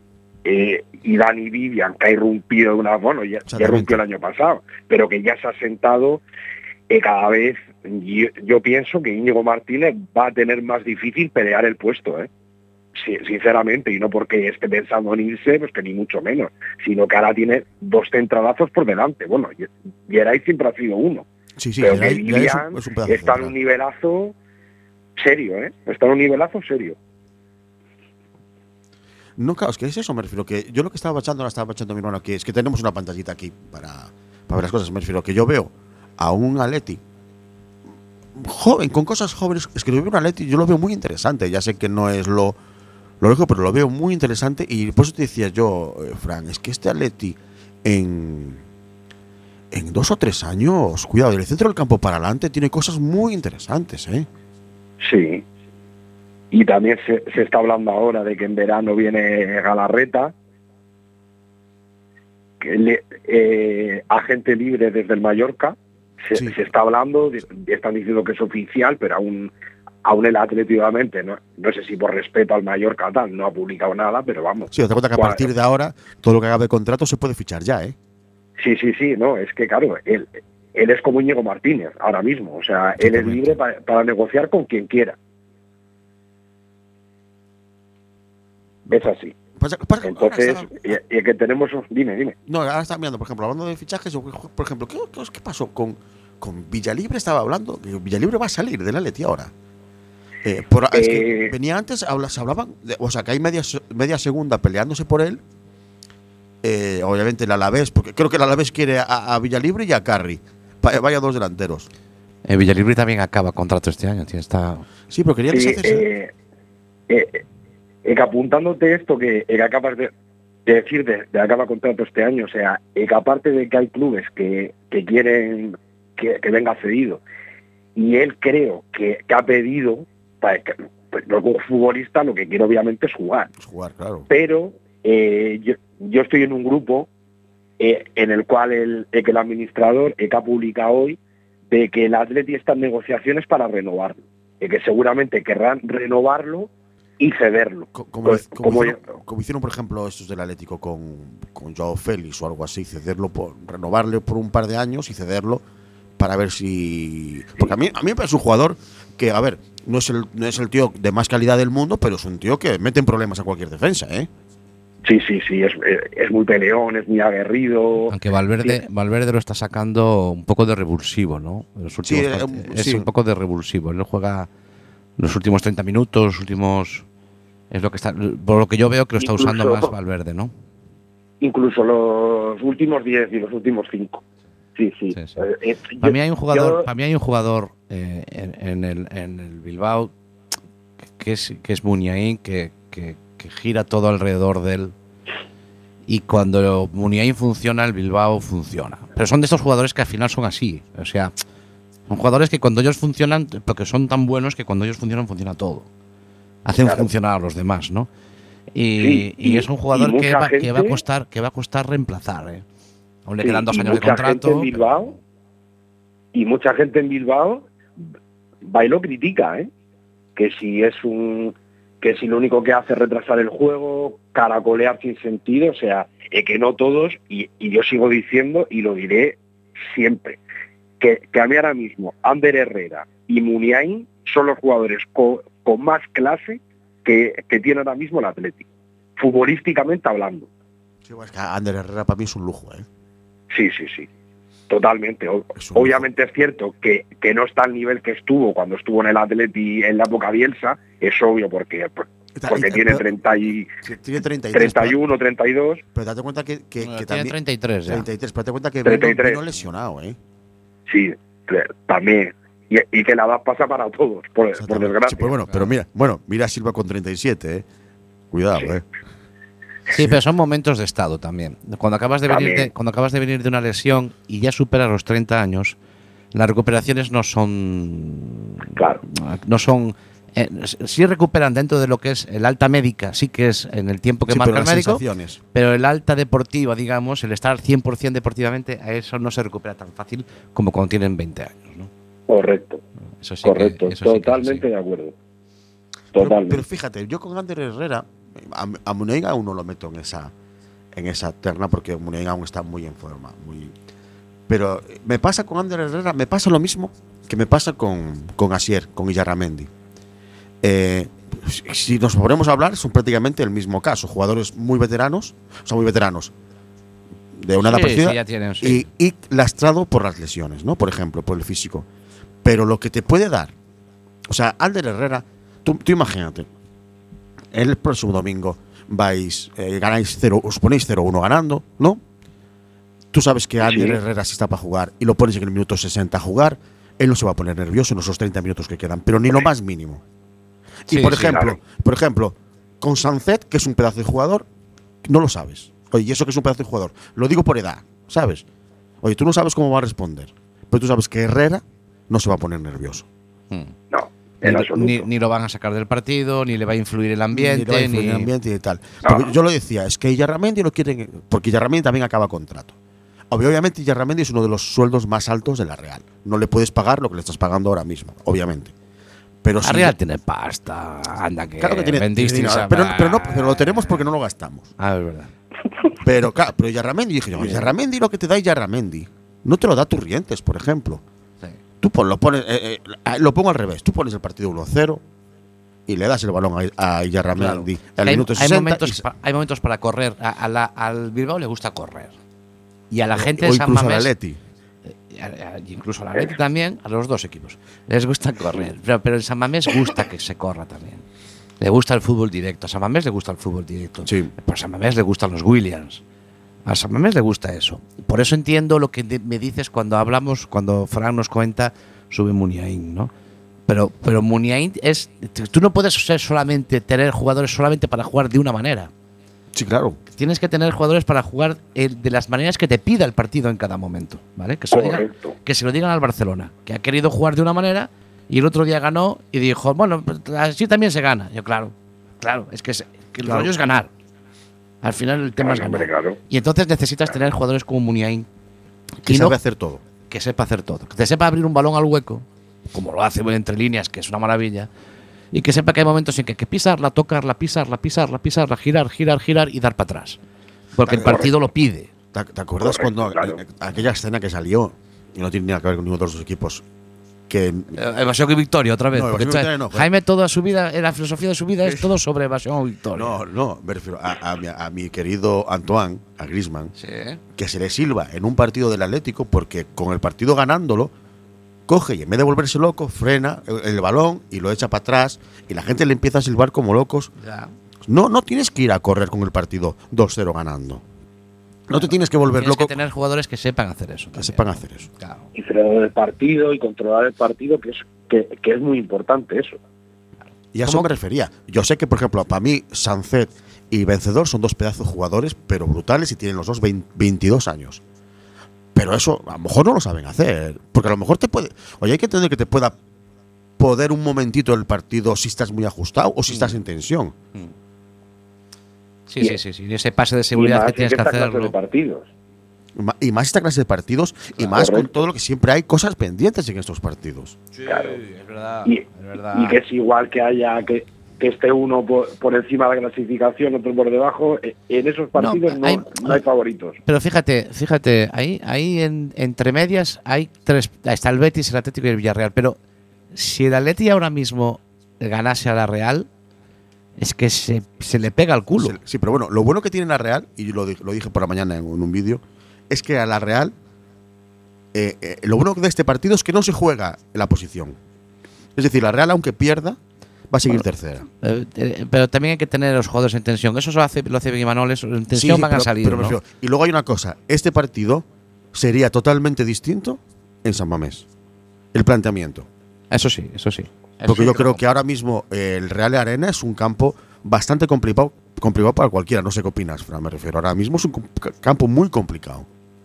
eh, y Dani Vivian, que ha irrumpido de una, bueno, ya, ya irrumpió el año pasado, pero que ya se ha sentado, eh, cada vez, yo, yo pienso que Íñigo Martínez va a tener más difícil pelear el puesto, ¿eh? Sí, sinceramente, y no porque esté pensando en irse, pues que ni mucho menos, sino que ahora tiene dos centralazos por delante. Bueno, Geray siempre ha sido uno, sí, sí, pero Geray, que Vivian es un, es un está en un nivelazo serio, ¿eh? Está en un nivelazo serio. No, claro, es que es eso, me refiero, que yo lo que estaba bachando, ahora estaba bachando mi hermano, que es que tenemos una pantallita aquí para, para ver las cosas, me refiero, que yo veo a un Atleti joven, con cosas jóvenes, es que yo veo un Atleti, yo lo veo muy interesante, ya sé que no es lo, lo lógico, pero lo veo muy interesante, y por eso te decía yo, eh, Fran, es que este Atleti en, en dos o tres años, cuidado, del centro del campo para adelante tiene cosas muy interesantes, ¿eh? Sí. Y también se, se está hablando ahora de que en verano viene Galarreta, que le, eh, agente libre desde el Mallorca. Se, sí. se está hablando, están diciendo que es oficial, pero aún, aún el atléticamente, no, no sé si por respeto al Mallorca tal, no ha publicado nada, pero vamos. Sí, te cuenta que a partir de ahora todo lo que haga de contrato se puede fichar ya, ¿eh? Sí, sí, sí, no, es que claro, él, él es como Íñigo Martínez ahora mismo, o sea, él es libre para, para negociar con quien quiera. Es así. Pasa, pasa, Entonces, estaba, y, y que tenemos... Dime, dime. No, ahora está mirando, por ejemplo, hablando de fichajes, por ejemplo, ¿qué, qué pasó con, con Villalibre? Estaba hablando, que Villalibre va a salir del Atleti ahora. Eh, por, eh, es que venía antes, habla, se hablaban, de, o sea, que hay media, media segunda peleándose por él. Eh, obviamente el Alavés, porque creo que el Alavés quiere a, a Villalibre y a Carri. Vaya dos delanteros. Eh, Villalibre también acaba contrato este año, tío, está... Sí, pero quería sí, eh, eh, eh, que apuntándote esto que, que acabas de, de decir de, de acaba contrato este año, o sea, eh, que aparte de que hay clubes que, que quieren que, que venga cedido, y él creo que, que ha pedido, para que, pues, un futbolista lo que quiere obviamente es jugar. Es jugar, claro. Pero eh, yo, yo estoy en un grupo eh, en el cual el, eh, que el administrador eh, que ha publicado hoy de que el Atleti está en negociaciones para renovarlo, eh, que seguramente querrán renovarlo y cederlo. Como, como, pues, como, como, hicieron, como hicieron, por ejemplo, estos del Atlético con, con Joao Félix o algo así, cederlo por, renovarle por un par de años y cederlo para ver si... Porque a mí, a mí me parece un jugador que, a ver, no es, el, no es el tío de más calidad del mundo, pero es un tío que mete en problemas a cualquier defensa, ¿eh? Sí, sí, sí, es, es muy peleón, es muy aguerrido. Aunque Valverde, sí. Valverde lo está sacando un poco de revulsivo, ¿no? Los últimos sí, part- eh, es sí. un poco de revulsivo. Él juega los últimos treinta minutos, los últimos... Es lo que está, por lo que yo veo que lo está incluso, usando más Valverde, ¿no? Incluso los últimos diez y los últimos cinco. Sí, sí. sí, sí. Eh, para, yo, mí hay un jugador, yo... para mí hay un jugador eh, en, en, el, en el Bilbao que es, que es Muniain, que, que, que gira todo alrededor de él. Y cuando Muniain funciona, el Bilbao funciona. Pero son de estos jugadores que al final son así. O sea, son jugadores que cuando ellos funcionan, porque son tan buenos que cuando ellos funcionan, funciona todo. Hacen claro. funcionar a los demás, ¿no? Y, sí, y, y es un jugador que va, gente, que va a costar que va a costar reemplazar, ¿eh? Aún le sí, quedan dos años de contrato. En Bilbao, pero... Y mucha gente en Bilbao va y lo critica, ¿eh? Que si es un... que si lo único que hace es retrasar el juego, caracolear sin sentido, o sea, eh, que no todos, y, y yo sigo diciendo, y lo diré siempre, que, que a mí ahora mismo, Ander Herrera y Muniain son los jugadores con, con más clase que, que tiene ahora mismo el Atlético, futbolísticamente hablando. Sí, bueno, es que Ander Herrera para mí es un lujo, ¿eh? Sí, sí, sí. Totalmente. Es Obviamente lujo. Es cierto que, que no está al nivel que estuvo cuando estuvo en el Atleti en la época Bielsa, es obvio porque, porque tiene, treinta y, tiene treinta y tres, treinta y uno, treinta y dos. Pero date cuenta que, que, no, que tiene también treinta y tres ya. treinta y tres, pero date cuenta que treinta y tres. Vino, vino lesionado, ¿eh? Sí, también. Y, y que la edad pasa para todos, por, por desgracia. Sí, pues bueno, pero mira, bueno, mira a Silva con treinta y siete, ¿eh? Cuidado, sí. ¿eh? Sí, pero son momentos de estado también. Cuando acabas de venir de, cuando acabas de venir de una lesión y ya superas los treinta años, las recuperaciones no son claro. no son eh, sí recuperan dentro de lo que es el alta médica, sí que es en el tiempo que sí, marca el médico, sensaciones. Pero el alta deportiva, digamos, el estar cien por ciento deportivamente, a eso no se recupera tan fácil como cuando tienen veinte años, ¿no? Correcto. Eso sí Correcto, que, eso totalmente sí que, sí. de acuerdo. Pero, Totalmente. pero fíjate, yo con Ander Herrera a, a Muniain aún no lo meto en esa, en esa terna porque Muniain aún está muy en forma. Muy, pero me pasa con Ander Herrera, me pasa lo mismo que me pasa con, con Asier, con Illarramendi. Eh, si nos ponemos a hablar, son prácticamente el mismo caso. Jugadores muy veteranos, o sea, muy veteranos, de una edad Sí, parecida, sí, ya tienen, sí. y, y lastrado por las lesiones, ¿no? Por ejemplo, por el físico. Pero lo que te puede dar, o sea, Ander Herrera, tú, tú imagínate, el próximo domingo vais, eh, ganáis cero, os ponéis cero uno ganando, ¿no? Tú sabes que Ander Sí. Herrera sí está para jugar y lo pones en el minuto sesenta a jugar, él no se va a poner nervioso en esos treinta minutos que quedan, pero ni lo más mínimo. Y Sí, por sí, ejemplo, claro. por ejemplo, con Sancet, que es un pedazo de jugador, no lo sabes. Oye, y eso que es un pedazo de jugador, lo digo por edad, ¿sabes? Oye, tú no sabes cómo va a responder, pero tú sabes que Herrera no se va a poner nervioso. Hmm. No, Ni, en lo- absoluto. ni- ni lo van a sacar del partido, ni le va a influir el ambiente, Ni le va a influir ni- el ambiente y tal. No, Porque no. yo lo decía, es que Illarramendi lo quieren, porque Illarramendi también acaba contrato. Obvio- Obviamente Illarramendi es uno de los sueldos más altos de la Real. No le puedes pagar lo que le estás pagando ahora mismo, obviamente. Pero La si Real ya- tiene pasta, anda que claro que tiene, bendito tiene- sea- pero, pero no, pero lo tenemos porque no lo gastamos. Ah, es verdad. Pero claro, pero Illarramendi, dije yo, Illarramendi lo que te da Illarramendi, no te lo da Turrientes, por ejemplo. Sí. Tú pon- lo pones, eh, eh, lo pongo al revés, tú pones el partido uno cero y le das el balón a, a Illarramendi al hay, minuto hay sesenta momentos, y se- pa- hay momentos para correr. A, a la- al Bilbao le gusta correr. Y a la o- gente o de San incluso al Mamés, Atleti. y a- a- incluso a la Atleti también, a los dos equipos, les gusta correr. Pero, pero en San Mamés gusta que se corra también. Le gusta el fútbol directo. A San Mamés le gusta el fútbol directo. Sí. Pero a San Mamés le gustan los Williams. A San Mamés le gusta eso. Por eso entiendo lo que de- me dices cuando hablamos, cuando Fran nos cuenta sobre Muniain, ¿no? Pero, pero Muniain es. Tú no puedes ser solamente tener jugadores solamente para jugar de una manera. Sí, claro. Tienes que tener jugadores para jugar eh, de las maneras que te pida el partido en cada momento, ¿vale? Que se, lo digan, Correcto. que se lo digan al Barcelona, que ha querido jugar de una manera y el otro día ganó y dijo, bueno, pues así también se gana. Yo, claro, claro, es que, se- que el Claro. rollo es ganar. Al final el tema Claro, es ganar. hombre, claro. Y entonces necesitas tener jugadores como Muniain Que y sabe no hacer todo. que sepa hacer todo. Que te sepa abrir un balón al hueco, como lo hace entre líneas, que es una maravilla. Y que sepa que hay momentos en que hay que pisarla, tocarla, pisarla, pisarla, pisarla, girar, girar, girar y dar para atrás. Porque el Correcto. partido lo pide. ¿Te, te acuerdas Correcto, cuando claro. eh, aquella escena que salió, y no tiene nada que ver con ninguno de los dos equipos, que Eh, Evasión y victoria, otra vez. No, porque evasión y esto- victoria no, joder. Jaime, toda su vida, eh, la filosofía de su vida es todo sobre evasión o victoria. no, no, me refiero a, a mi, a mi querido Antoine, a Griezmann, Sí. que se le silba en un partido del Atlético porque con el partido ganándolo, coge y en vez de volverse loco, frena el, el balón y lo echa para atrás y la gente le empieza a silbar como locos. Ya. No, no tienes que ir a correr con el partido dos cero ganando. No te tienes que volver Tienes loco que tener jugadores que sepan hacer eso. que también. sepan hacer eso. Claro. Y frenar el partido y controlar el partido, que es, que, que es muy importante eso. Y a eso ¿Cómo? me refería. Yo sé que, por ejemplo, para mí, Sancet y Vencedor son dos pedazos de jugadores, pero brutales y tienen los dos veinte, veintidós años. Pero eso a lo mejor no lo saben hacer. Porque a lo mejor te puede. Oye, hay que entender que te pueda poder un momentito el partido si estás muy ajustado o si estás en tensión. Sí, Y- sí, sí, sí. Ese pase de Y seguridad más que en tienes que esta clase de hacerlo. partidos. Ma- Y más esta clase de partidos y Claro, más con correcto. todo lo que siempre hay cosas pendientes en estos partidos. Claro. es verdad. Y, es verdad. y que es igual que haya que, que esté uno por, por encima de la clasificación, otro por debajo. eh, En esos partidos no, hay- no hay favoritos. Pero fíjate, fíjate, ahí, ahí en, entre medias hay tres. Está el Betis, el Atlético y el Villarreal. Pero si el Atleti ahora mismo ganase a la Real, es que se, se le pega al culo. Se- Sí, pero bueno, lo bueno que tiene la Real, y lo, di- lo dije por la mañana en, en un vídeo, es que a la Real, eh, eh, lo bueno de este partido es que no se juega en la posición. Es decir, la Real, aunque pierda, va a seguir tercera. Eh, eh, pero también hay que tener a los jugadores en tensión. Eso lo hace, lo hace bien Imanol, eso, en Sí, tensión sí, van pero- a salir. pero me ¿no? refiero- Y luego hay una cosa, este partido sería totalmente distinto en San Mamés. El planteamiento. Eso sí, eso sí. Eso Porque sí yo creo que ahora mismo eh, el Real Arena es un campo bastante complicado, complicado para cualquiera. No sé qué opinas, Fran, me refiero. Ahora mismo es un com- campo muy complicado.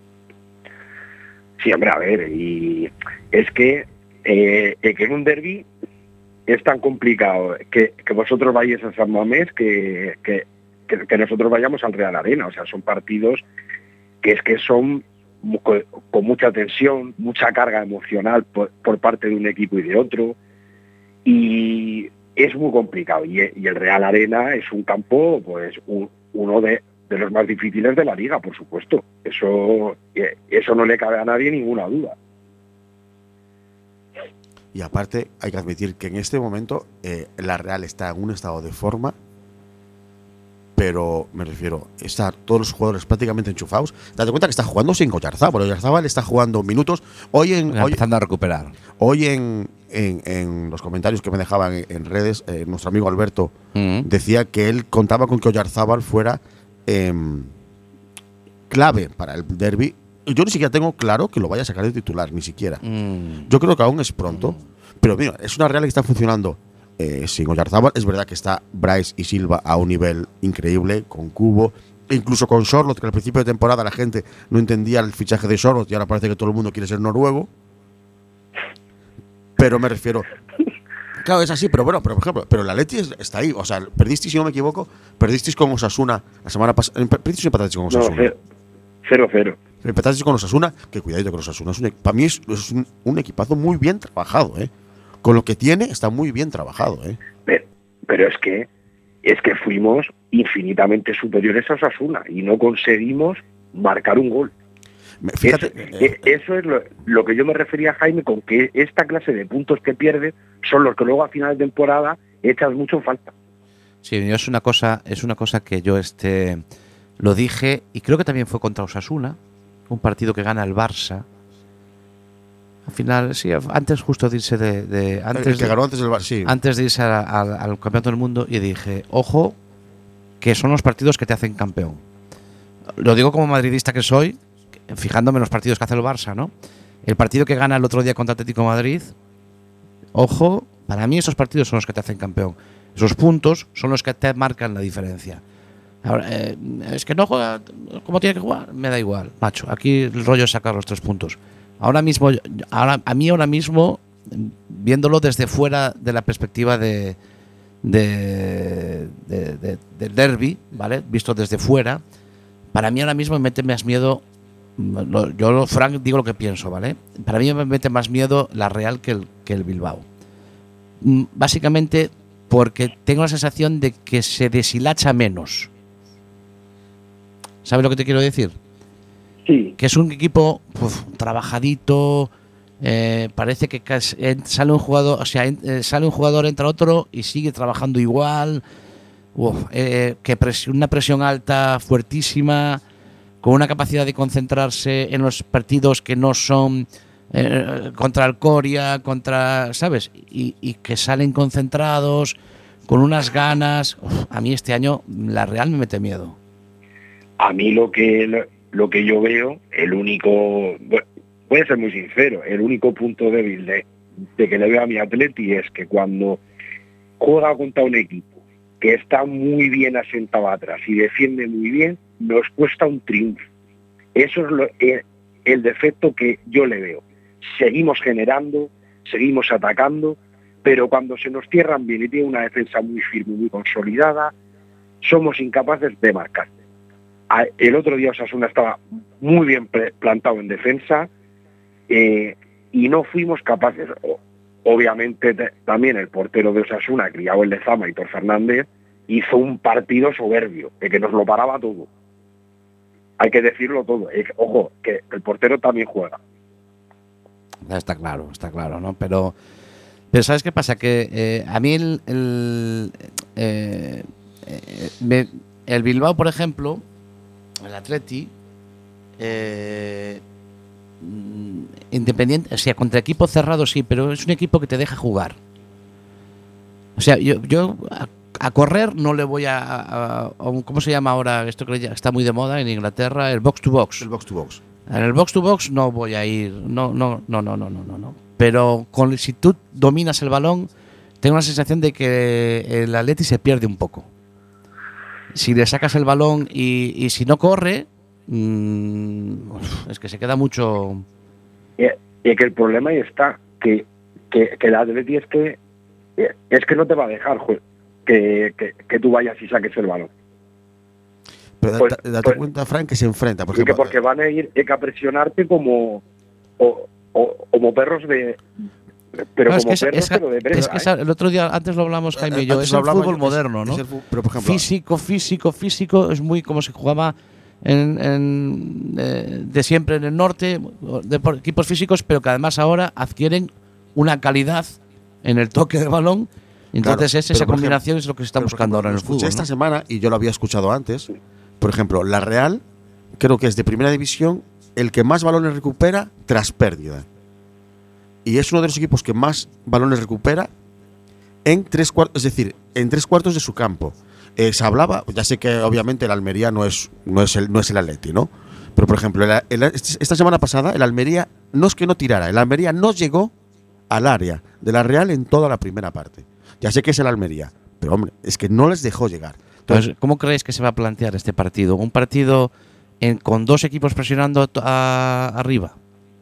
Sí, hombre, a ver, y es que, eh, eh, que en un derbi es tan complicado que, que vosotros vayáis a San Mamés que, que, que- que nosotros vayamos al Real Arena. O sea, son partidos que es que son mu- co- con mucha tensión, mucha carga emocional por, por parte de un equipo y de otro. Y, es muy complicado. Y, y el Real Arena es un campo, pues, un, uno de, de los más difíciles de la liga, por supuesto. Eso, eso no le cabe a nadie ninguna duda. Y aparte, hay que admitir que en este momento eh, la Real está en un estado de forma, pero me refiero, están todos los jugadores prácticamente enchufados. Date cuenta que está jugando sin Oyarzábal. Oyarzábal está jugando minutos. Hoy en hoy, empezando a recuperar. Hoy en, en, en los comentarios que me dejaban en, en redes, eh, nuestro amigo Alberto Mm. decía que él contaba con que Oyarzábal fuera eh, clave para el derbi. Yo ni siquiera tengo claro que lo vaya a sacar de titular, ni siquiera. Mm. Yo creo que aún es pronto, pero mira, es una Real que está funcionando eh, sin Oyarzábal. Es verdad que está Bryce y Silva a un nivel increíble, con Cubo, e incluso con Sorloth, que al principio de temporada la gente no entendía el fichaje de Sorloth y ahora parece que todo el mundo quiere ser noruego. Pero me refiero… Claro, es así, pero bueno, pero por ejemplo, pero la Atleti está ahí. O sea, perdisteis, si no me equivoco, perdisteis con Osasuna la semana pasada. Perdisteis y empatasteis con Osasuna. No, cero cero. Empatasteis con Osasuna, que cuidadito con Osasuna. Es un, para mí es, es un, un equipazo muy bien trabajado, ¿eh? Con lo que tiene, está muy bien trabajado, ¿eh? Pero, pero es que es que fuimos infinitamente superiores a Osasuna y no conseguimos marcar un gol. Fíjate, eso, eh, eso es lo, lo que yo me refería, Jaime, con que esta clase de puntos que pierdes son los que luego a final de temporada echas mucho en falta. Sí, es una cosa, es una cosa que yo este lo dije y creo que también fue contra Osasuna, un partido que gana el Barça. Al final, sí, antes justo de irse de, de antes el que de, ganó antes del Barça, sí. antes de irse a, a, al campeonato del mundo y dije, ojo, que son los partidos que te hacen campeón. Lo digo como madridista que soy, fijándome en los partidos que hace el Barça, ¿no? El partido que gana el otro día contra Atlético de Madrid, ojo, para mí esos partidos son los que te hacen campeón. Esos puntos son los que te marcan la diferencia. Ahora, eh, es que no juega como tiene que jugar, me da igual, macho. Aquí el rollo es sacar los tres puntos. Ahora mismo, ahora, a mí ahora mismo, viéndolo desde fuera de la perspectiva de, de, de, de, del derbi, ¿vale? Visto desde fuera, para mí ahora mismo me mete más miedo. Yo, Frank, digo lo que pienso, ¿vale? Para mí me mete más miedo la Real que el, que el Bilbao. Básicamente porque tengo la sensación de que se deshilacha menos. ¿Sabes lo que te quiero decir? Sí. Que es un equipo pues, trabajadito, eh, parece que sale un jugador, o sea, sale un jugador, entra otro y sigue trabajando igual. Uf, eh, que presión, una presión alta, fuertísima, con una capacidad de concentrarse en los partidos que no son eh, contra el Coria, contra, ¿sabes? Y, y que salen concentrados, con unas ganas. Uf, a mí este año la Real me mete miedo. A mí lo que lo que yo veo, el único, bueno, voy a ser muy sincero, el único punto débil de, de que le veo a mi Atleti es que cuando juega contra un equipo que está muy bien asentado atrás y defiende muy bien, nos cuesta un triunfo. Eso es lo, el, el defecto que yo le veo. Seguimos generando, seguimos atacando, pero cuando se nos cierran bien y tiene una defensa muy firme, muy consolidada, somos incapaces de marcar. El otro día Osasuna estaba muy bien plantado en defensa eh, y no fuimos capaces. Obviamente te, también el portero de Osasuna, criado en Lezama, Hitor Fernández, hizo un partido soberbio, de que nos lo paraba todo. Hay que decirlo todo. Eh, ojo, que el portero también juega. Está claro, está claro, ¿no? Pero, pero ¿sabes qué pasa? Que eh, a mí el, el, eh, eh, me, el Bilbao, por ejemplo, el Atleti, eh, independiente, o sea, contra equipo cerrado sí, pero es un equipo que te deja jugar. O sea, yo, yo a, a correr no le voy a, a, a, ¿cómo se llama ahora esto que está muy de moda en Inglaterra? El box to box. El box to box. En el box to box no voy a ir, no, no, no, no, no, no, no. Pero con, si tú dominas el balón, tengo la sensación de que el Atleti se pierde un poco. Si le sacas el balón y, y si no corre, mmm, es que se queda mucho. Y, y que el problema ahí está, que, que, que el Atleti es que es que no te va a dejar que, que, que tú vayas y saques el balón. Pero pues, date, date pues, cuenta, Frank, que se enfrenta. Por y ejemplo, que porque van a ir a presionarte como, o, o, como perros de, pero No, es como que, es, perros, es que- pero de presa, es que ¿eh? esa- el otro día, antes lo hablamos Jaime y yo, Antes es el hablamos, fútbol es- moderno, ¿no? es el fu- pero, por ejemplo, Físico, físico, físico, es muy como se jugaba en, en, eh, de siempre en el norte, de por- equipos físicos, pero que además ahora adquieren una calidad en el toque del balón. Entonces Claro, es pero esa por combinación ejemplo- es lo que se está pero, por buscando ejemplo, ahora en lo el escuché fútbol. esta ¿no? semana y yo lo había escuchado antes. Por ejemplo, la Real creo que es de primera división el que más balones recupera tras pérdida. Y es uno de los equipos que más balones recupera en tres cuartos, es decir, en tres cuartos de su campo. Eh, se hablaba, ya sé que obviamente el Almería no es, no es el no es el Atleti, ¿no? Pero por ejemplo, el- el- esta semana pasada el Almería no es que no tirara, el Almería no llegó al área de la Real en toda la primera parte. Ya sé que es el Almería, pero hombre, es que no les dejó llegar. Entonces, Entonces, ¿cómo creéis que se va a plantear este partido? ¿Un partido en- con dos equipos presionando to- a- arriba?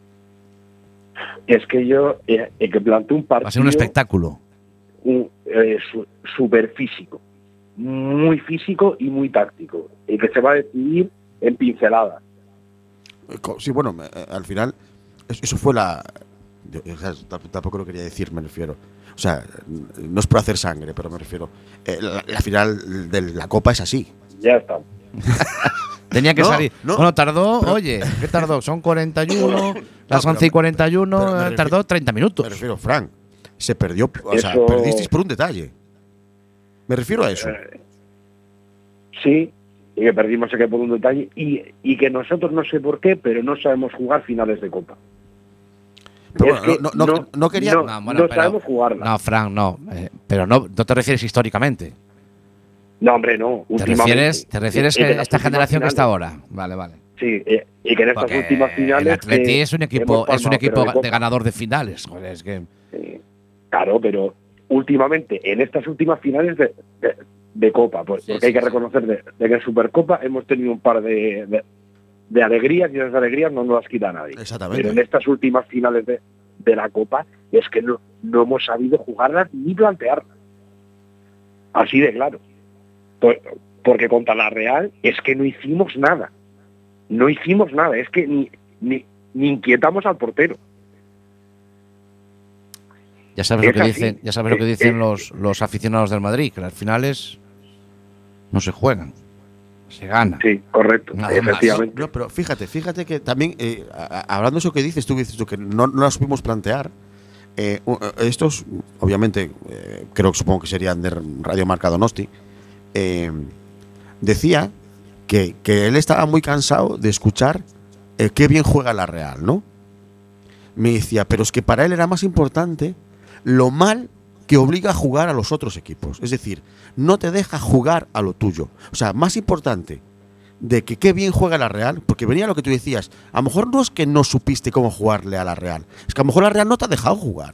Es que yo, eh, eh, que planteo un partido Va a ser un espectáculo. un, eh, su- súper físico, muy físico y muy táctico, y que se va a decidir en pinceladas. Eh, co- Sí, bueno, me- eh, al final, es- eso fue la. yo- o sea, tamp- tampoco lo quería decir, me refiero. O sea, n- no es por hacer sangre, pero me refiero. eh, la, la final de la Copa es así. Ya está. Tenía que No, salir. no. Bueno, tardó, Pero- oye, ¿qué tardó? Son cuarenta y uno, las pero- once y cuarenta y uno, pero me eh, refiero- tardó treinta minutos. Me refiero, Frank, se perdió. O sea, Eso- perdisteis por un detalle. Me refiero a eso. Eh, sí, y que perdimos que por un detalle, y, y que nosotros no sé por qué, pero no sabemos jugar finales de Copa. Pero es bueno, que no, no, no, no quería. no, No, bueno, no pero- sabemos jugarla. No, Frank, no. eh, pero no, no te refieres históricamente. No, hombre, no. Te últimamente. refieres, te refieres Y- y que que las esta últimas generación que está finales- ahora. Vale, vale. Sí, eh, y que en estas Porque últimas finales. el Atleti que es un equipo, hemos es un palmado, equipo pero de de Copa. ganador de finales. Joder, es que Eh, claro, pero últimamente, en estas últimas finales de, de, de Copa, pues, Sí, porque sí, hay que sí. reconocer de, de que en Supercopa hemos tenido un par de, de, de alegrías y esas alegrías no nos las quita nadie. Exactamente. Pero en estas últimas finales de, de la Copa es que no, no hemos sabido jugarlas ni plantearlas. Así de claro. Pues, porque contra la Real es que no hicimos nada. No hicimos nada. Es que ni, ni, ni inquietamos al portero. ya sabes Es lo que así. dicen, ya sabes lo que Eh, dicen eh, los, los aficionados del Madrid, que las finales no se juegan, se gana. Sí, correcto. Nada más. Efectivamente. No, pero fíjate, fíjate que también, eh, a- a- hablando de eso que dices tú, dices tú que no, no las supimos plantear, eh, u- eh, estos, obviamente, eh, creo que supongo que serían de Radio Marca Donosti, eh, decía que, que él estaba muy cansado de escuchar eh, qué bien juega la Real, ¿no? Me decía, pero es que para él era más importante lo mal que obliga a jugar a los otros equipos. Es decir, no te deja jugar a lo tuyo. O sea, más importante de que qué bien juega la Real, porque venía lo que tú decías, a lo mejor no es que no supiste cómo jugarle a la Real, es que a lo mejor la Real no te ha dejado jugar.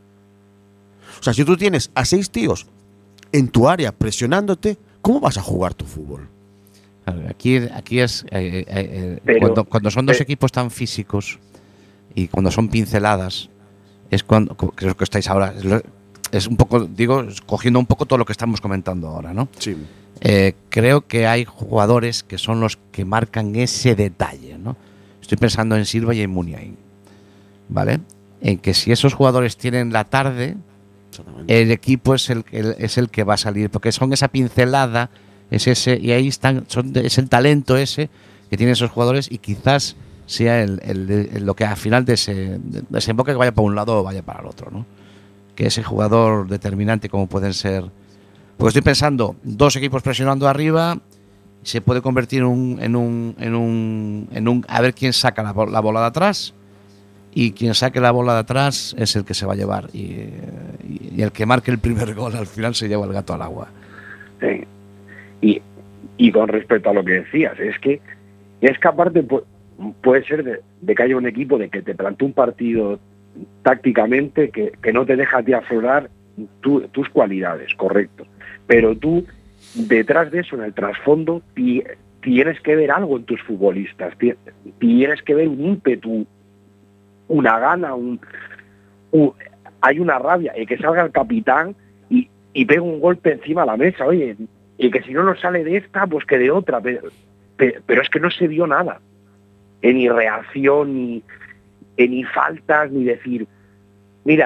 O sea, si tú tienes a seis tíos en tu área presionándote, ¿cómo vas a jugar tu fútbol? Claro, Aquí, aquí es eh, eh, eh, Pero- cuando, cuando son dos eh, equipos tan físicos y cuando son pinceladas, es cuando co- creo que estáis ahora. Es, lo- es un poco, digo, cogiendo un poco todo lo que estamos comentando ahora, ¿no? Sí. Eh, creo que hay jugadores que son los que marcan ese detalle, ¿no? Estoy pensando en Silva y en Muniain, ¿vale? En que si esos jugadores tienen la tarde, Exactamente. el equipo es el, el- es el que va a salir, porque son esa pincelada, es ese, y ahí están, son de- es el talento ese que tienen esos jugadores y quizás sea el, el- el- lo que al final de ese desemboque que vaya para un lado o vaya para el otro, ¿no? Que ese jugador determinante como pueden ser. Porque estoy pensando, dos equipos presionando arriba, se puede convertir en un, en un, en un, en un a ver quién saca la, bol- la bola de atrás, y quien saque la bola de atrás es el que se va a llevar, y, y- y el que marque el primer gol al final se lleva el gato al agua. Sí. Y, y con respecto a lo que decías, es que es que aparte pu- puede ser de, de que haya un equipo de que te plantee un partido tácticamente que, que no te deja a ti aflorar tu- tus cualidades, correcto. Pero tú, detrás de eso, en el trasfondo, ti- tienes que ver algo en tus futbolistas, ti- tienes que ver un ímpetu, una gana, un, un- hay una rabia, y que salga el capitán y, y pegue un golpe encima de la mesa, oye, y que si no nos sale de esta, pues que de otra, pero, pero, pero es que no se vio nada, en ni reacción, ni, en ni faltas, ni decir, mira,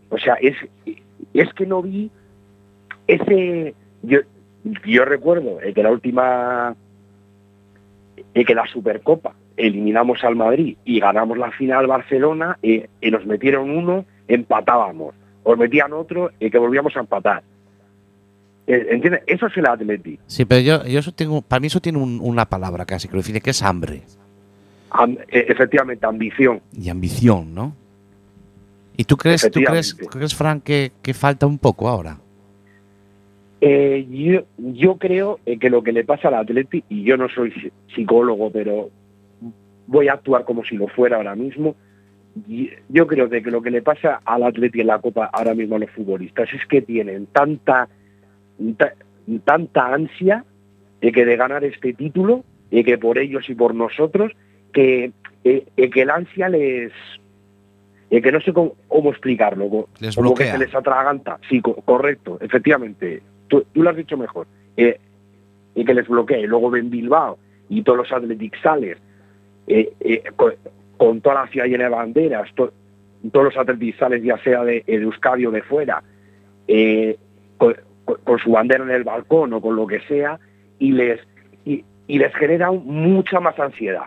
O sea, es, es que no vi ese... Yo, yo recuerdo eh, que la última... Eh, que la Supercopa eliminamos al Madrid y ganamos la final Barcelona, eh, y nos metieron uno, empatábamos. Os metían otro y que volvíamos a empatar. ¿Entiendes? Eso es el Atleti. Sí, pero yo, yo eso tengo, para mí eso tiene un, una palabra casi que lo define, que es hambre. Am, efectivamente, ambición. Y ambición, ¿no? ¿Y tú crees, tú crees, crees Fran, que, que falta un poco ahora? Eh, yo, yo creo que lo que le pasa al Atleti, y yo no soy psicólogo, pero voy a actuar como si lo fuera ahora mismo. Yo creo que lo que le pasa al Atleti en la Copa ahora mismo a los futbolistas es que tienen tanta tanta ansia de que de ganar este título, y que por ellos y por nosotros, que, eh, que el ansia les eh, que no sé cómo, cómo explicarlo, les como bloquea. Que se les atraganta. Sí, co correcto, efectivamente, tú, tú lo has dicho mejor, eh, y que les bloquea. Y luego ven Bilbao y todos los Athletic Sales, eh, eh, con, con toda la ciudad llena de banderas, to, todos los Athletic Sales, ya sea de, de Euskadi o de fuera, eh, con, con su bandera en el balcón o con lo que sea, y les y, y les genera mucha más ansiedad.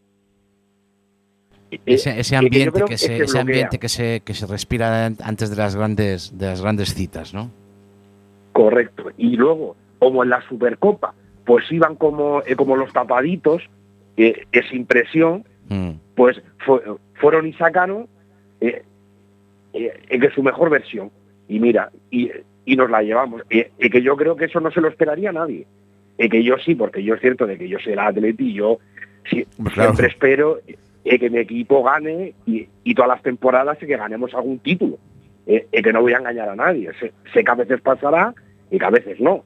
Ese, ese ambiente que, que se, se ese ambiente que se que se respira antes de las grandes de las grandes citas, ¿no? Correcto. Y luego, como en la Supercopa, pues iban como eh, como los tapaditos, eh, es impresión, mm. pues fue, fueron y sacaron eh, eh, que su mejor versión. Y mira, y y nos la llevamos, y, y que yo creo que eso no se lo esperaría a nadie, y que yo sí, porque yo es cierto de que yo soy el Atleti, y yo sí, claro, siempre espero y que mi equipo gane, y, y todas las temporadas y que ganemos algún título, y, y que no voy a engañar a nadie. Sé, sé que a veces pasará y que a veces no,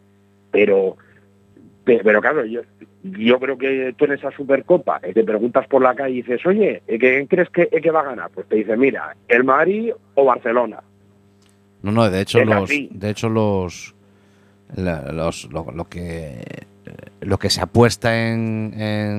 pero pero, pero claro, yo yo creo que tú en esa Supercopa eh, te preguntas por la calle y dices, oye, ¿quién crees que, que va a ganar? Pues te dice, mira, el Madrid o Barcelona. No, no, de hecho es los así. de hecho los, la, los lo, lo que lo que se apuesta en,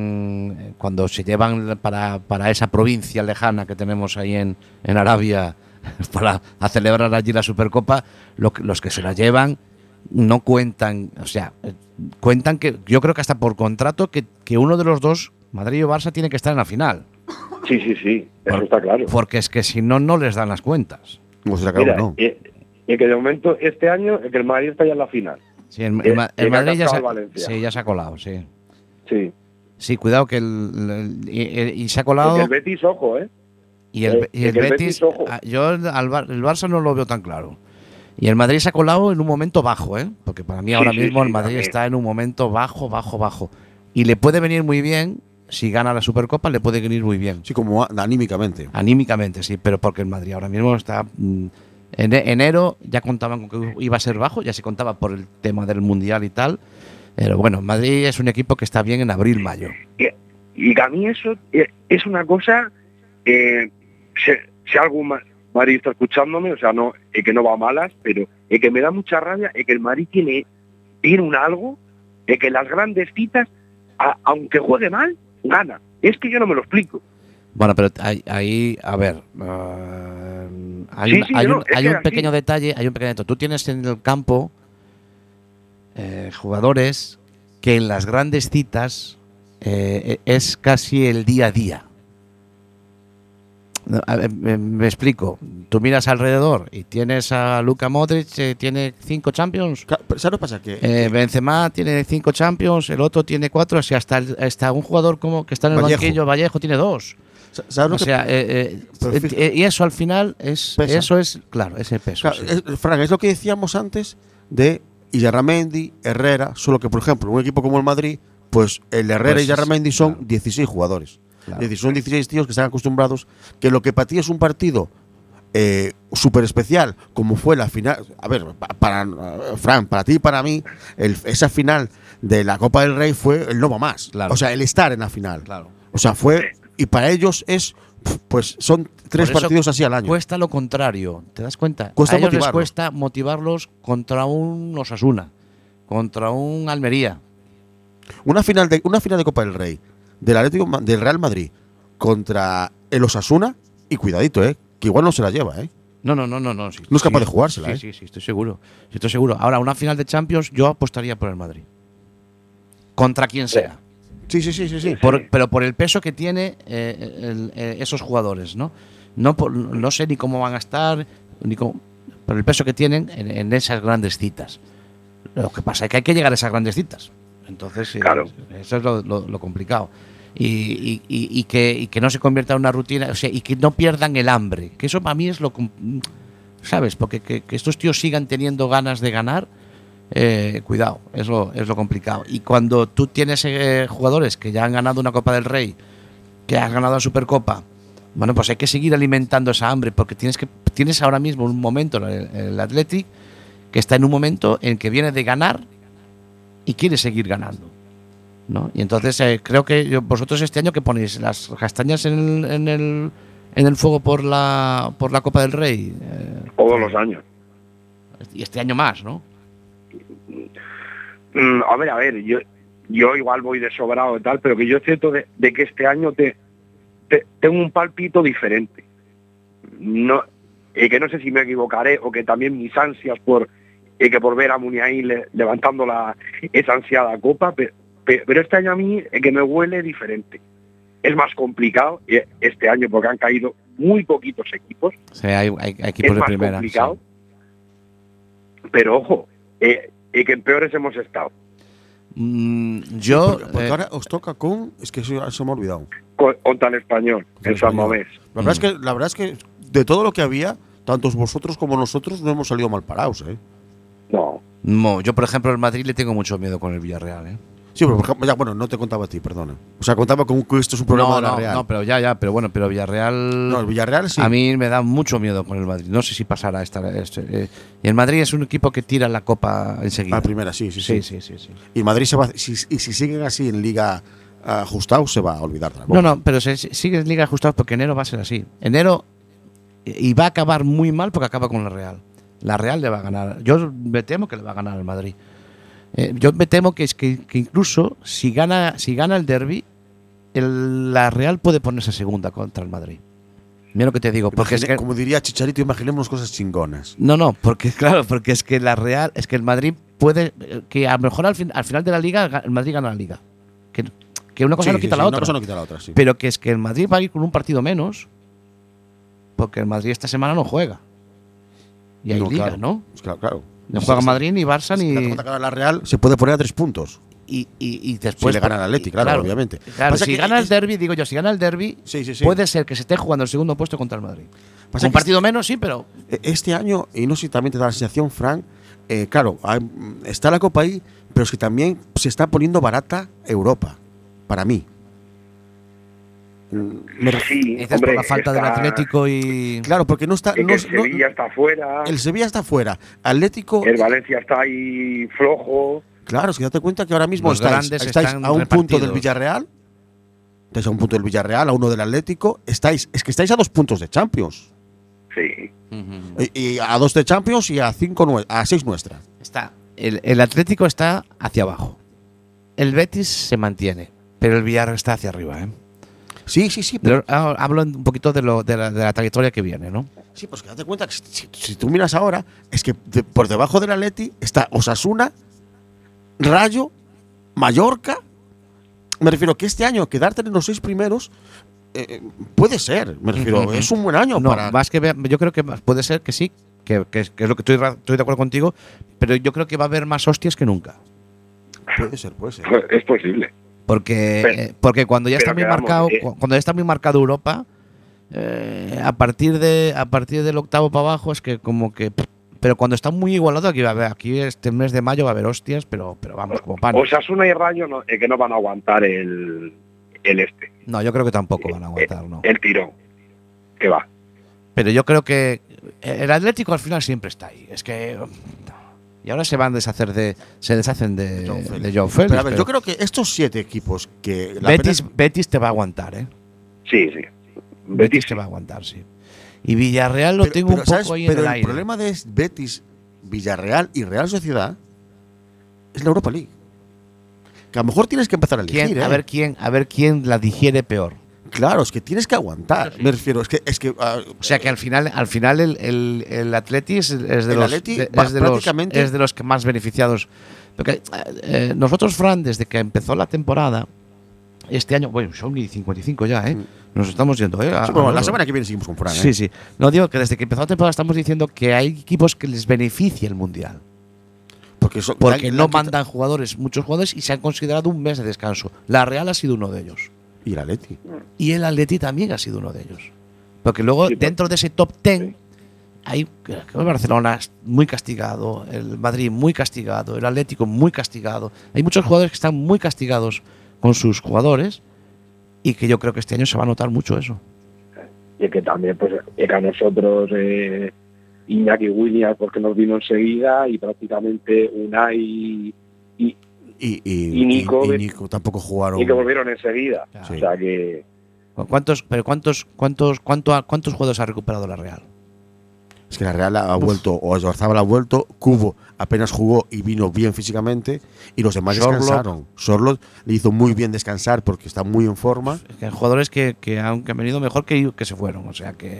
en cuando se llevan para, para esa provincia lejana que tenemos ahí en, en Arabia para a celebrar allí la Supercopa, lo, los que se la llevan no cuentan, o sea, cuentan que yo creo que hasta por contrato que, que uno de los dos, Madrid o Barça, tiene que estar en la final. Sí, sí, sí, eso por, está claro. Porque es que si no, no les dan las cuentas. Pues se acabó, Mira, ¿no? eh, y que de momento este año el que el Madrid está ya en la final. Sí, el, el, el, el Madrid ya se, sí, ya se ha colado, sí. Sí. Sí, cuidado que el, el y, y se ha colado. Porque el Betis, ojo, ¿eh? Y el, y el, el Betis, Betis yo al, el Barça no lo veo tan claro. Y el Madrid se ha colado en un momento bajo, ¿eh? Porque para mí sí, ahora sí, mismo sí, el Madrid también. está en un momento bajo, bajo, bajo. Y le puede venir muy bien, si gana la Supercopa, le puede venir muy bien. Sí, como anímicamente. Anímicamente, sí, pero porque el Madrid ahora mismo está... Mmm, en enero ya contaban con que iba a ser bajo, ya se contaba por el tema del Mundial y tal. Pero bueno, Madrid es un equipo que está bien en abril, mayo. Y, y a mí eso es una cosa, eh, si, si algún Madrid está escuchándome, o sea, no eh, que no va a malas, pero eh, que me da mucha rabia es eh, que el Madrid tiene, tiene un algo, de eh, que las grandes citas, a, aunque juegue mal, gana. Es que yo no me lo explico. Bueno, pero ahí, a ver, uh, hay, sí, una, sí, hay no, un, hay un pequeño así. detalle, hay un pequeño detalle. Tú tienes en el campo eh, jugadores que en las grandes citas eh, es casi el día a día. A ver, me, me explico. Tú miras alrededor y tienes a Luka Modric, eh, tiene cinco Champions. ¿Sabes lo que pasa? Que, eh, Benzema tiene cinco Champions, el otro tiene cuatro. O sea, hasta, el, hasta un jugador como que está en el Vallejo. banquillo, Vallejo, tiene dos. ¿Sabes o sea, eh, eh, eh, y eso al final es pesa. Eso es, claro, ese peso. Claro, sí. es, Frank, es lo que decíamos antes de Illarramendi, Herrera, solo que, por ejemplo, un equipo como el Madrid, pues el Herrera pues, y Illarramendi son claro. dieciséis jugadores. Claro. Es decir, son dieciséis tíos que están acostumbrados que lo que para ti es un partido eh, súper especial, como fue la final. A ver, para uh, Fran, para ti y para mí, el, esa final de la Copa del Rey fue el no va más. Claro. O sea, el estar en la final. Claro. O sea, fue. Y para ellos es. Pues son tres partidos así al año. Cuesta lo contrario, ¿te das cuenta? Cuesta a ellos motivarlos. les cuesta motivarlos contra un Osasuna, contra un Almería. Una final de, una final de Copa del Rey del Atlético del Real Madrid contra el Osasuna, y cuidadito, eh, que igual no se la lleva, eh. No, no, no, no. No, sí, No es capaz sí, de jugársela, sí, ¿eh? Sí, sí, estoy seguro. Sí, estoy seguro. Ahora, una final de Champions, yo apostaría por el Madrid. Contra quien sea. Sí, sí, sí, sí. sí. Por- pero por el peso que tiene eh, el- eh, esos jugadores, ¿no? No, por- no sé ni cómo van a estar, ni cómo, por el peso que tienen en, en esas grandes citas. Lo que pasa es que hay que llegar a esas grandes citas. Entonces, eh, Claro. eso es lo, lo- lo complicado. Y, y- y- y que, y que no se convierta en una rutina, o sea, y que no pierdan el hambre. Que eso para mí es lo. com- ¿Sabes? Porque que, que estos tíos sigan teniendo ganas de ganar, eh, cuidado, es lo, es lo complicado. Y cuando tú tienes eh, jugadores que ya han ganado una Copa del Rey, que has ganado la Supercopa, bueno, pues hay que seguir alimentando esa hambre, porque tienes que tienes ahora mismo un momento, el, el Athletic, que está en un momento en que viene de ganar y quiere seguir ganando, ¿no? Y entonces eh, creo que yo- vosotros este año que ponéis las castañas en el, en el, en el fuego por la por la Copa del Rey, eh, Todos los años. y este año más, ¿no? Mm, a ver, a ver, yo yo igual voy de sobrado y tal, pero que yo siento de, de que este año te, te- tengo un palpito diferente. No, y que no sé si me equivocaré o que también mis ansias por y que por ver a Muniain le- levantando la esa ansiada copa, pero, pero este año a mí es que me huele diferente. Es más complicado eh, este año porque han caído muy poquitos equipos. O sea, hay, hay- hay equipos Es de más primera. complicado. Sí. Pero ojo, eh, y que en peores hemos estado. Mm, yo Porque, porque eh, ahora os toca con. Es que eso se me ha olvidado. Con- Contra el Español, Contra el en San Español. Mamés. La verdad, es que, la verdad es que de todo lo que había, tanto vosotros como nosotros no hemos salido mal parados, ¿eh? No. no, yo por ejemplo el Madrid le tengo mucho miedo con el Villarreal, ¿eh? Sí, pero por ejemplo, ya, bueno, no te contaba a ti, perdona. O sea, contaba con que esto es un problema no, de la no, Real. no, pero ya, ya, pero bueno, pero Villarreal. No, el Villarreal sí. A mí me da mucho miedo con el Madrid. No sé si pasará esta. este, eh, y el Madrid es un equipo que tira la copa enseguida. La primera, sí, sí, Sí, sí. sí, sí, sí. Y Madrid se va. Si, y si siguen así en Liga ajustado, se va a olvidar de la No, Copa. no, pero se, se- sigue en Liga ajustados porque enero va a ser así. Enero. Y va a acabar muy mal porque acaba con la Real. La Real le va a ganar. Yo me temo que le va a ganar al Madrid. Eh, yo me temo que es que, que incluso si gana, si gana el derby, el- la Real puede ponerse segunda contra el Madrid. Mira lo que te digo, porque es Imagine- que, Como diría Chicharito, imaginemos cosas chingonas. no, no, porque claro, porque es que la Real, es que el Madrid puede, eh, que a lo mejor al, fin- al final de la liga ga- el Madrid gana la liga. Que, que una cosa Sí, no sí, quita sí, la una otra. cosa no quita la otra, sí. Pero que es que el Madrid va a ir con un partido menos, porque el Madrid esta semana no juega. Y hay No, liga, claro. ¿no? Pues claro, claro. No juega Madrid ni Barça Es que ni. date cuenta que ahora la Real se puede poner a tres puntos. Y, y, y Si después. le gana al Atleti, claro, obviamente. Claro, Pasa si que gana el es- derby, digo yo, si gana el derby, Sí, sí, sí. puede ser que se esté jugando el segundo puesto contra el Madrid. Pasa Un que partido menos, sí, pero. E- Este año, y no sé si también te da la sensación, Frank, eh, claro, hay- mm, está la Copa ahí, pero es que también se está poniendo barata Europa, para mí. Mm, me ref- Sí, Dices hombre, por la falta del está- Atlético y. Claro, porque no está. es que no- el no- Sevilla está fuera, el Sevilla está fuera. Atlético. el Valencia está ahí flojo. Claro, es que date cuenta que ahora mismo Los estáis, grandes estáis están a un punto del repartidos. Villarreal. Estáis a un punto del Villarreal, a uno del Atlético. Estáis, es que estáis a dos puntos de Champions. Sí. Ujú. Y, y a dos de Champions y a cinco nue- a seis nuestra. Está. El, el Atlético está hacia abajo. El Betis se mantiene, pero el Villarreal está hacia arriba, ¿eh? Sí, sí, sí. De Pero, lo- ah, hablo un poquito de, lo, de, la, de la trayectoria que viene, ¿no? sí, pues que date cuenta que si, si- si tú miras ahora, es que de- por debajo del Atleti está Osasuna, Rayo, Mallorca. Me refiero que este año quedarte en los seis primeros eh, puede ser. Me refiero, Ujú. es un buen año No, para. más que vea- yo creo que más- puede ser que sí, que, que es que es lo que estoy, ra- estoy de acuerdo contigo, pero yo creo que va a haber más hostias que nunca. Puede ser, puede ser. Pues es posible. Porque, Pero- eh, porque cuando ya pero está muy quedamos, marcado, eh. cu- cuando ya está muy marcado Europa, eh, a partir de a partir del octavo para abajo es que como que pero cuando está muy igualado aquí va a haber, aquí este mes de mayo va a haber hostias, pero pero vamos como pan. Osasuna y Rayo no, eh, que no van a aguantar el, el este, No, yo creo que tampoco van a aguantar, ¿no? el tirón. Que va. Pero yo creo que el Atlético al final siempre está ahí. Es que y ahora se van a deshacer de se deshacen de Joao Félix. de Joao Félix, Pero a ver, pero yo creo que estos siete equipos que. La Betis, pena- Betis te va a aguantar, ¿eh? Sí, sí. Betis Betis, te va a aguantar, sí. Y Villarreal lo pero- tengo pero, un poco ¿sabes? ahí Pero en el el aire. problema de Betis, Villarreal y Real Sociedad es la Europa League. Que a lo mejor tienes que empezar a elegir. ¿Quién- ¿eh? a ver quién a ver quién la digiere peor. Claro, es que tienes que aguantar. Me refiero, es que. Es que uh, O sea que al final, al final el, el, el Atleti es, es de El los Atleti de- va es de los prácticamente- es de los que más beneficiados. Porque eh, nosotros, Fran, desde que empezó la temporada, este año, bueno, son y cincuenta y cinco ya, ¿eh? Nos estamos yendo, ¿eh? A- sí, bueno, a- la semana que viene seguimos con Fran. Sí, ¿eh? sí. No digo que desde que empezó la temporada estamos diciendo que hay equipos que les beneficia el mundial. Porque, eso- Porque le han- le no han quitado- mandan jugadores, muchos jugadores, y se han considerado un mes de descanso. La Real ha sido uno de ellos. Y el Atleti. Y el Atleti también ha sido uno de ellos. Porque luego, Sí, dentro de ese top ten, hay creo que el Barcelona es muy castigado, el Madrid muy castigado, el Atlético muy castigado. Hay muchos jugadores que están muy castigados con sus jugadores y que yo creo que este año se va a notar mucho eso. Y que también, pues, es que a nosotros, eh, Iñaki Williams, porque nos vino enseguida, y prácticamente Unai y, y, Y, y, Y Nico- y- y Nico tampoco jugaron. y que volvieron enseguida. Sí. O sea que. ¿Cuántos, pero cuántos, cuántos, cuánto, cuántos jugadores ha recuperado la Real? Es que la Real ha vuelto, o Oyarzabal ha vuelto, Cubo apenas jugó y vino bien físicamente, y los demás Sorloth. descansaron. Sorloth le hizo muy bien descansar porque está muy en forma. Es que hay jugadores que, que han, que han venido mejor que, que se fueron. O sea que.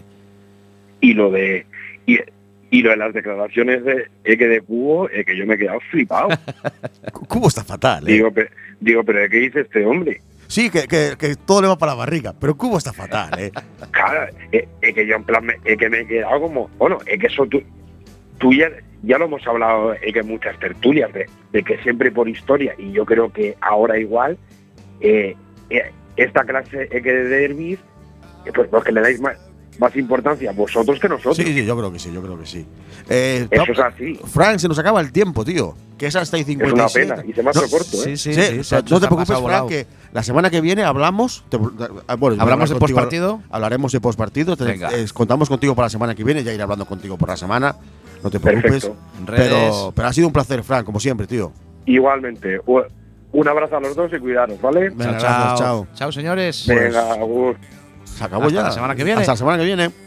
Y lo de. Y, y lo de las declaraciones de eh, que de Cubo, eh, que yo me he quedado flipado. Cubo está fatal, ¿eh? digo, pe- digo, pero ¿qué dice este hombre? Sí, que, que- que todo le va para la barriga, pero Cubo está fatal, ¿eh? Claro, es que yo en plan, me, es que me he quedado como, bueno, es que eso tú, tú ya, ya lo hemos hablado es que en muchas tertulias, de, de que siempre por historia, y yo creo que ahora igual, eh, eh, esta clase eh, que de derbis, eh, pues porque le dais más, más importancia vosotros que nosotros. Sí, sí, yo creo que sí, yo creo que sí. Eh, Eso no, es así. Frank, se nos acaba el tiempo, tío. Que es hasta ahí Es cincuenta y una siete. pena, y se me ha hecho No, corto, ¿eh? Sí, sí, Sí, sí. o sea, se- se no te ha preocupes, pasado Frank, volado. que la semana que viene hablamos. te- ah, bueno, ¿Hablamos de contigo- postpartido? Hablaremos de postpartido. te- Venga. eh, contamos contigo para la semana que viene, ya iré hablando contigo por la semana. No te preocupes. Perfecto. En redes. Pero, pero ha sido un placer, Frank, como siempre, tío. Igualmente, u- un abrazo a los dos y cuidaros, ¿vale? Venga, gracias, chao. Chao, señores. Venga, Agur. Se acabó Hasta ya. la semana que viene. Hasta la semana que viene.